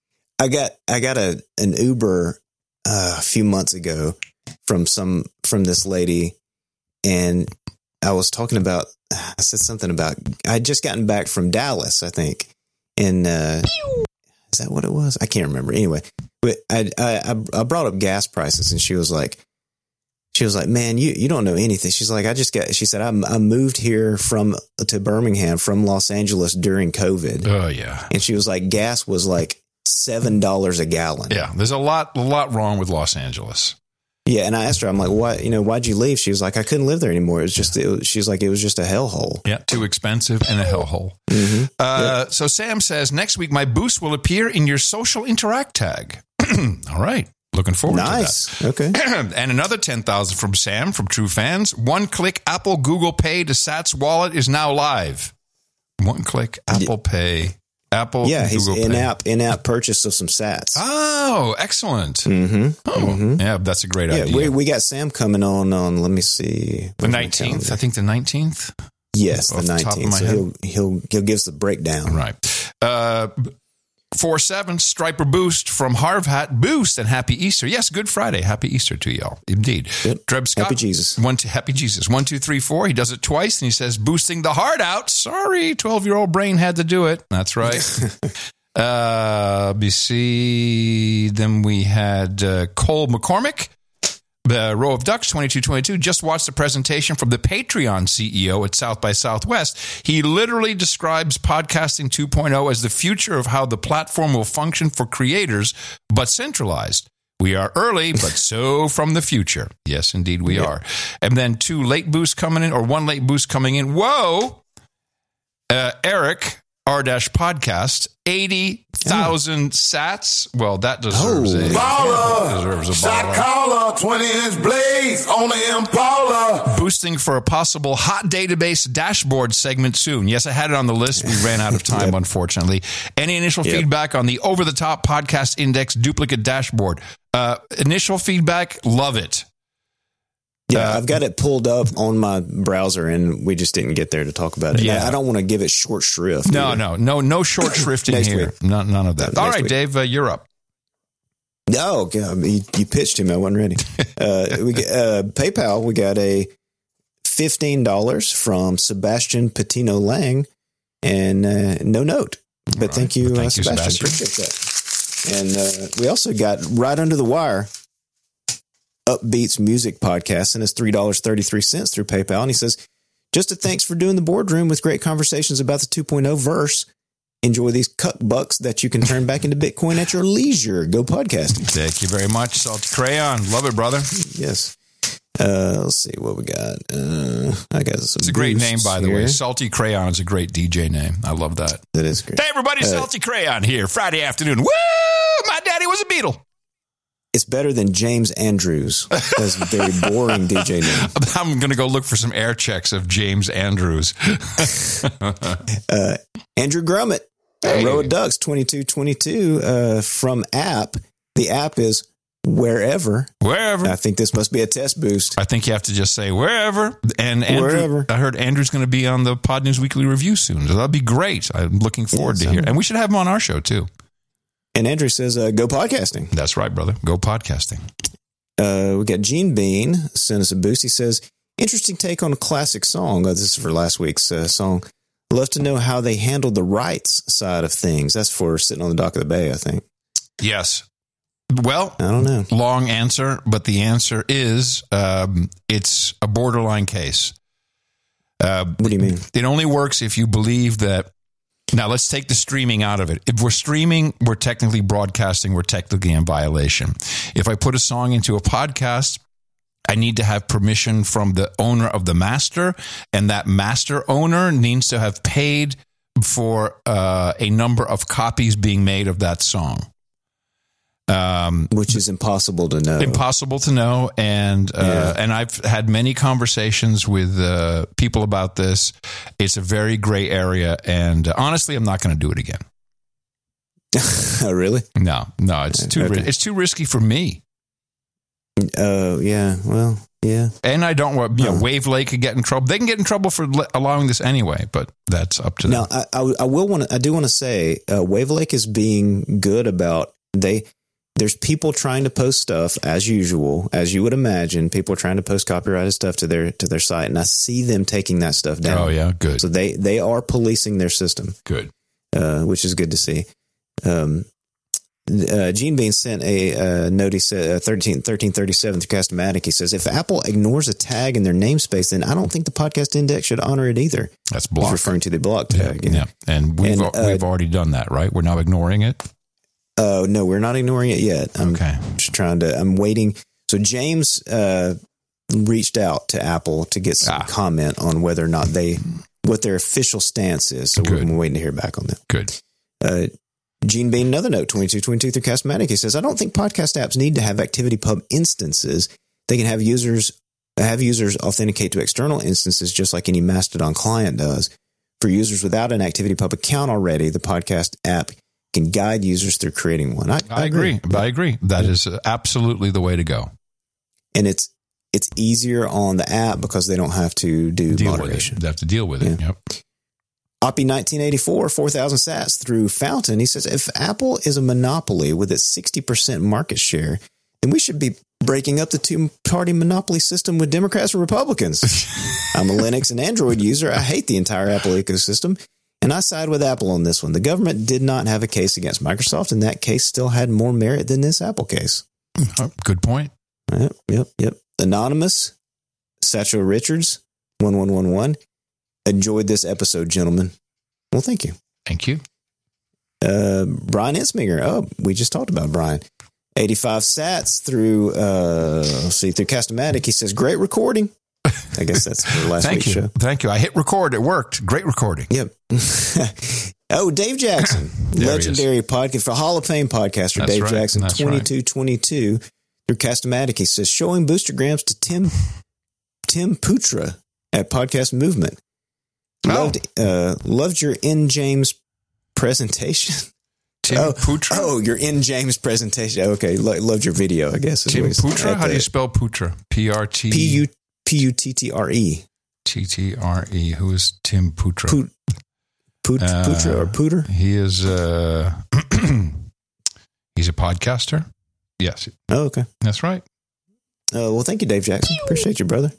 I got I got a an Uber uh, a few months ago from some from this lady, and I was talking about I said something about I had just gotten back from Dallas, I think, and uh, is that what it was? I can't remember. Anyway, but I I I brought up gas prices, and she was like, she was like, man, you you don't know anything. She's like, I just got. She said, I I moved here from to Birmingham from Los Angeles during COVID, Oh yeah, and she was like, gas was like seven dollars a gallon. yeah. There's a lot, a lot wrong with Los Angeles. Yeah, and I asked her, I'm like, why, you know, why'd you leave? She was like, I couldn't live there anymore. It was just, it was, she's like, it was just a hellhole. Yeah, too expensive and a hellhole. Mm-hmm. Uh, so Sam says, next week my boost will appear in your social interact tag. All right. Looking forward Nice. to Okay. that. And another ten thousand from Sam from True Fans. One click Apple Google Pay to Sats wallet is now live. One click Apple Pay. Apple Yeah, he's Google in Pay. app in app purchase of some sats. Oh, excellent. Mm-hmm. Oh, Mhm. yeah, that's a great Yeah, idea. we we got Sam coming on on. Let me see, the Where's my nineteenth, calendar? I think the nineteenth. Yes, off the the top of nineteenth. my So head. he'll he'll he'll give us the breakdown. Right. Uh, four seven Striper Boost from Harvhat Boost, and Happy Easter. Yes, Good Friday. Happy Easter to y'all. Indeed. Yep. Dreb Scott. Happy Jesus. One to Happy Jesus. One, two, three, four. He does it twice, and he says, boosting the heart out. Sorry, twelve-year-old brain had to do it. That's right. uh, B C. Then we had uh, Cole McCormick. The Row of Ducks twenty-two twenty-two just watched the presentation from the Patreon C E O at South by Southwest. He literally describes podcasting two point oh as the future of how the platform will function for creators, but centralized. We are early, but so from the future. Yes, indeed we Yep. are. And then two late boosts coming in, or one late boost coming in. Whoa! Uh, Eric, R-Dash Podcast, eighty thousand sats. Well, that deserves Oh. a... Baller, deserves a shot baller. caller, twenty inch blades on the Impala. Boosting for a possible hot database dashboard segment soon. Yes, I had it on the list. We ran out of time, Yep. unfortunately. Any initial Yep. feedback on the over-the-top podcast index duplicate dashboard? Uh, initial feedback, love it. Yeah, Uh, I've got it pulled up on my browser, and we just didn't get there to talk about it. Yeah. I, I don't want to give it short shrift. No, either. no, no, no short shrift in Next here. week. None, none of that. No, All next right, week. Dave, uh, you're up. Oh, God, you, you pitched him. I wasn't ready. Uh, we get, uh, PayPal, we got a fifteen dollars from Sebastian Patino Lang, and uh, no note. But right. thank you, Well, uh, thank you, Sebastian. Sebastian. Appreciate that. And uh, we also got right under the wire Upbeats Music Podcast, and it's three dollars and thirty-three cents through PayPal. And he says, just a thanks for doing the boardroom with great conversations about the two point oh verse. Enjoy these cuck bucks that you can turn back into Bitcoin at your leisure. Go podcasting. Thank you very much, Salty Crayon. Love it, brother. Yes. Uh, let's see what we got. Uh, I got some. It's a great boosts name, by the way. here. Salty Crayon is a great D J name. I love that. That is great. Hey, everybody, Uh, Salty Crayon here. Friday afternoon. Woo! My daddy was a Beatle. It's better than James Andrews. That's a very boring D J name. I'm going to go look for some air checks of James Andrews. Uh, Andrew Grummett, Hey. Row of Ducks twenty-two twenty-two uh, from app. The app is wherever. Wherever. I think this must be a test boost. I think you have to just say wherever. And Andrew, Wherever. I heard Andrew's going to be on the Pod News Weekly Review soon. So that'll be great. I'm looking forward Yes, to hear. I'm- And we should have him on our show too. And Andrew says, uh, go podcasting. That's right, brother. Go podcasting. Uh, we got Gene Bean sent us a boost. He says, interesting take on a classic song. Oh, this is for last week's uh, song. Love to know how they handled the rights side of things. That's for Sitting on the Dock of the Bay, I think. Yes. Well, I don't know. long answer, but the answer is um, it's a borderline case. Uh, What do you mean? It only works if you believe that. Now, let's take the streaming out of it. If we're streaming, we're technically broadcasting. We're technically in violation. If I put a song into a podcast, I need to have permission from the owner of the master, and that master owner needs to have paid for uh, a number of copies being made of that song. Um, Which is impossible to know. Impossible to know, and uh, Yeah. and I've had many conversations with uh, people about this. It's a very gray area, and uh, honestly, I'm not going to do it again. Oh, really? No, no, it's too Okay. ri- it's too risky for me, Oh, yeah. Well, yeah. and I don't want you know Huh. Wave Lake could get in trouble. They can get in trouble for le- allowing this anyway, but that's up to them. Now, I, I, I will want to. I do want to say, uh, Wave Lake is being good about they. There's people trying to post stuff as usual, as you would imagine. People are trying to post copyrighted stuff to their to their site, and I see them taking that stuff down. Oh yeah, good, So they they are policing their system, good. uh, which is good to see. Um, uh, Gene Bean sent a uh, note. He said uh, thirteen thirteen thirty seven through Castomatic. He says, if Apple ignores a tag in their namespace, then I don't think the podcast index should honor it either. That's He's blocked. referring to the block Yeah, tag. yeah, and we've And, al- uh, we've already done that, right? We're now ignoring it. Oh, no, we're not ignoring it yet. I'm Okay. just trying to, I'm waiting. So James uh, reached out to Apple to get some Ah. comment on whether or not they, what their official stance is. So we're Good. waiting to hear back on that. Good. Uh, Gene Bean, another note, twenty-two twenty-two through Castomatic. He says, I don't think podcast apps need to have ActivityPub instances. They can have users, have users authenticate to external instances just like any Mastodon client does. For users without an ActivityPub account already, the podcast app can guide users through creating one. I, I agree. I agree. That is absolutely the way to go. And it's it's easier on the app because they don't have to do Deal moderation. with it. They have to deal with it. Yeah. Yep. Oppie nineteen eighty-four, four thousand sats through Fountain. He says, if Apple is a monopoly with its sixty percent market share, then we should be breaking up the two-party monopoly system with Democrats and Republicans. I'm a Linux and Android user. I hate the entire Apple ecosystem, and I side with Apple on this one. The government did not have a case against Microsoft, and that case still had more merit than this Apple case. Oh, good point. Yep, yep, yep. Anonymous, Satchel Richards, one one one one. Enjoyed this episode, gentlemen. Well, thank you. Thank you. Uh, Brian Insminger. Oh, we just talked about Brian. eighty-five sats through, uh, let's see, through Castomatic. He says, great recording. I guess that's for last Thank week's you. show. Thank you. I hit record. It worked. Great recording. Yep. Oh, Dave Jackson, There he legendary podcast for Hall of Fame podcaster. That's Dave right. Jackson, That's right. twenty-two twenty-two through Castomatic. He says, showing boostergrams to Tim, Tim Putra at Podcast Movement. Oh. Loved, uh, loved your in James presentation. Tim oh, Putra? Oh, your in James presentation. Okay. Lo- loved your video, I guess. is Tim what he's- Putra? at How do the you spell Putra? P R T P U P U T T R E. T T R E. Who is Tim Putra? Put, Put, Uh, Putra or Pooter? He is, uh, he's a podcaster. Yes, Oh, okay. that's right. Uh, well, thank you, Dave Jackson. Appreciate you, brother.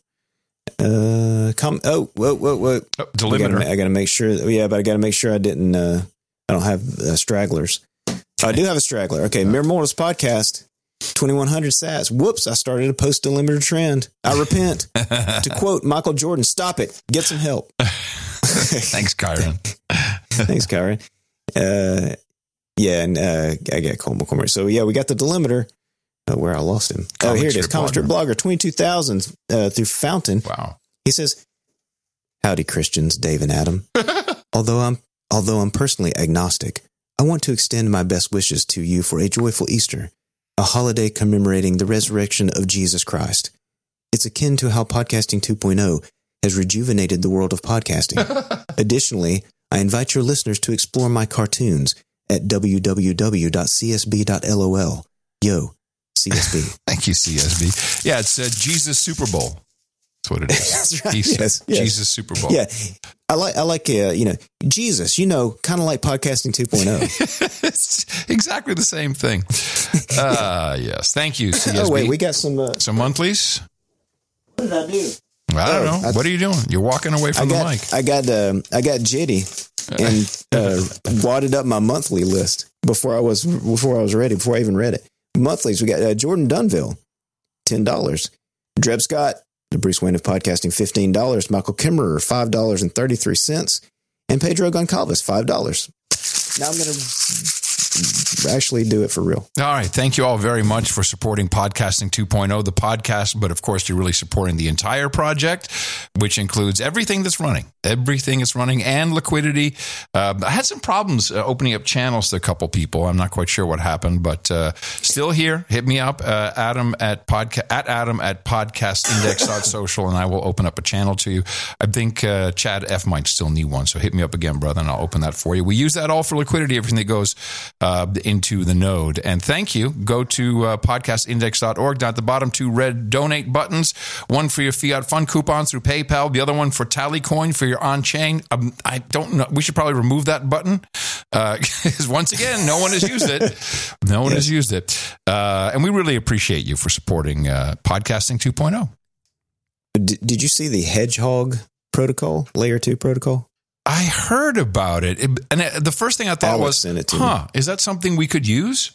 Uh, come. Oh, whoa, whoa, whoa. Oh, We gotta delimiter. ma- I got to make sure. Yeah, but I got to make sure I didn't. Uh, I don't have uh, stragglers. I do have a straggler. Okay, Mere Mortals podcast, twenty-one hundred sats. Whoops! I started a post delimiter trend. I repent. To quote Michael Jordan, "Stop it. Get some help." Thanks, Kyron. Thanks, Kyron. Uh, yeah, and uh, I got Cole McCormick. So yeah, we got the delimiter. Uh, where I lost him. Oh, Comic here it is. strip Comic strip blogger, twenty-two thousand uh, through Fountain. Wow. He says, "Howdy, Christians, Dave and Adam. although I'm although I'm personally agnostic, I want to extend my best wishes to you for a joyful Easter, a holiday commemorating the resurrection of Jesus Christ. It's akin to how Podcasting two point oh has rejuvenated the world of podcasting. Additionally, I invite your listeners to explore my cartoons at w w w dot c s b dot l o l. Yo, C S B. Thank you, C S B. Yeah, it's uh, Jesus Super Bowl. That's what it is. That's right. Jesus, Yes, yes. Jesus Super Bowl. Yeah. I like, I like, uh, you know, Jesus, you know, kind of like podcasting two point oh. It's exactly the same thing. Uh, yes. Thank you, C S B. Oh, wait, we got some, uh, Some monthlies? what did I do? I don't Oh, know. I- what are you doing? You're walking away I from got, the mic. I got, um, I got jitty and uh, wadded up my monthly list before I was before I was ready. Before I even read it, monthlies. We got uh, Jordan Dunville, ten dollars. Dreb Scott, the Bruce Wayne of podcasting, fifteen dollars. Michael Kimmerer, five dollars and thirty three cents, and Pedro Goncalves, five dollars. Now I'm going to actually do it for real. All right. Thank you all very much for supporting Podcasting two point oh, the podcast. But of course, you're really supporting the entire project, which includes everything that's running, everything that's running and liquidity. Uh, I had some problems uh, opening up channels to a couple people. I'm not quite sure what happened, but uh, still here. Hit me up, uh, Adam at podca- at Adam at podcastindex dot social, and I will open up a channel to you. I think uh, Chad F might still need one. So hit me up again, brother, and I'll open that for you. We use that all for liquidity, everything that goes uh, into the node. And thank you. Go to uh, podcast index dot org. Down at the bottom, two red donate buttons. One for your Fiat Fund coupon through PayPal. The other one for Tallycoin for your on-chain. Um, I don't know. We should probably remove that button. Because uh, once again, no one has used it. No one yes. has used it. Uh, and we really appreciate you for supporting uh, Podcasting two point oh. Did, did you see the Hedgehog protocol, layer two protocol? I heard about it. it and it, the first thing I thought Alex was, sent it to huh, me. Is that something we could use?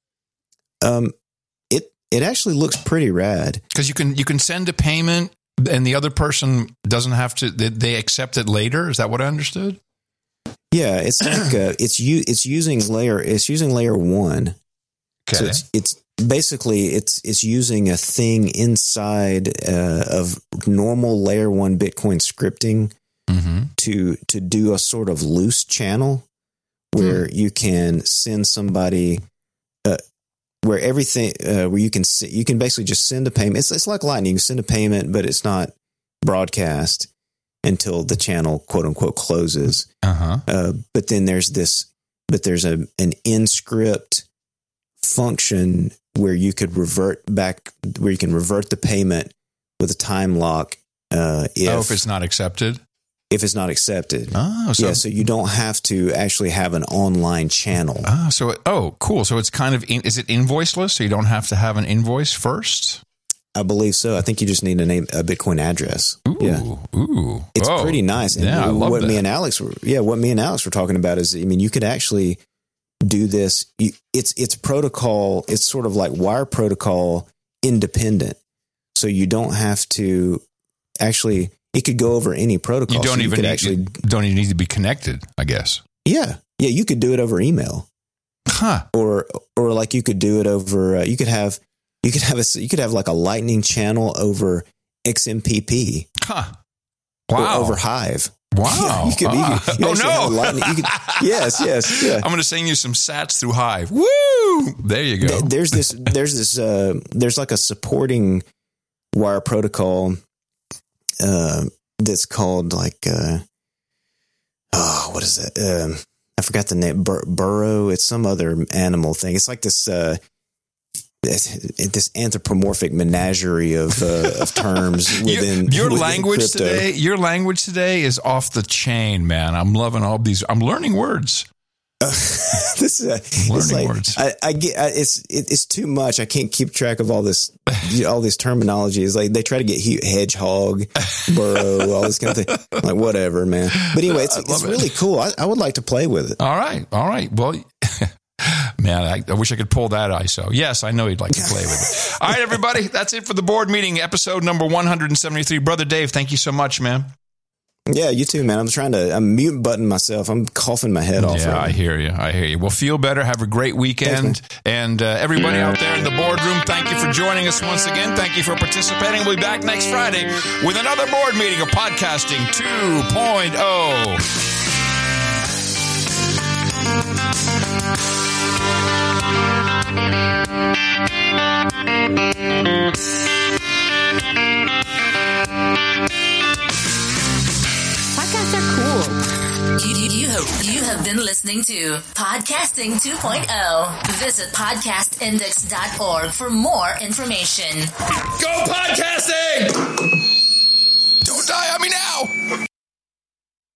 Um, it it actually looks pretty rad. Because you can you can send a payment and the other person doesn't have to, they, they accept it later. Is that what I understood? Yeah, it's like uh, it's you it's using layer it's using layer one. Okay. So it's, it's basically it's it's using a thing inside uh, of normal layer one Bitcoin scripting mm-hmm. to to do a sort of loose channel where mm. you can send somebody uh, where everything uh, where you can you can basically just send a payment. It's it's like Lightning. You send a payment, but it's not broadcast until the channel quote unquote closes. Uh-huh. Uh, but then there's this, but there's a an in-script function where you could revert back, where you can revert the payment with a time lock. Uh, if, oh, if it's not accepted? If it's not accepted. Oh, so, yeah, so you don't have to actually have an online channel. Oh, so, it, oh, cool. So it's kind of, in, is it invoiceless? So you don't have to have an invoice first? I believe so. I think you just need a name, a Bitcoin address. Ooh, yeah. ooh. It's oh, pretty nice. And yeah, I love what that. me and Alex were, yeah, what me and Alex were talking about is, I mean, you could actually do this. You, it's, it's protocol. It's sort of like wire protocol independent. So you don't have to actually, it could go over any protocol. You don't so you even could need, actually, you don't even need to be connected, I guess. Yeah. Yeah. You could do it over email. Huh. Or, or like you could do it over, uh, you could have, you could have a, you could have like a Lightning channel over X M P P. Huh. Wow. Or over Hive. Wow. Yeah, you could, ah. you could, you oh, no. Lightning, you could, yes, yes. Yeah. I'm going to send you some sats through Hive. Woo! There you go. There's this, there's this, uh, there's like a supporting wire protocol uh, that's called like, uh, oh, what is that? Um, I forgot the name. Bur- burrow. It's some other animal thing. It's like this, uh, this anthropomorphic menagerie of uh, of terms within your, your within language crypto. today. Your language today is off the chain, man. I'm loving all these. I'm learning words. Uh, this is a, it's learning like, words. I, I get I, it's it, it's too much. I can't keep track of all this you know, all this terminology. It's like they try to get he- hedgehog, burrow, all this kind of thing. I'm like whatever, man. But anyway, it's it's it. really cool. I, I would like to play with it. All right, all right. Well. Man, I, I wish I could pull that I S O. Yes, I know you'd like to play with it. All right, everybody. That's it for the board meeting, episode number one seventy-three. Brother Dave, thank you so much, man. Yeah, you too, man. I'm trying to, I'm mute button myself. I'm coughing my head off. Yeah, right I hear you. I hear you. Well, feel better. Have a great weekend. Thanks, and uh, everybody out there in the boardroom, thank you for joining us once again. Thank you for participating. We'll be back next Friday with another board meeting of Podcasting two point oh. Podcasts are cool. You, you, you, have, you have been listening to Podcasting two point oh. Visit podcast index dot org for more information. Go podcast!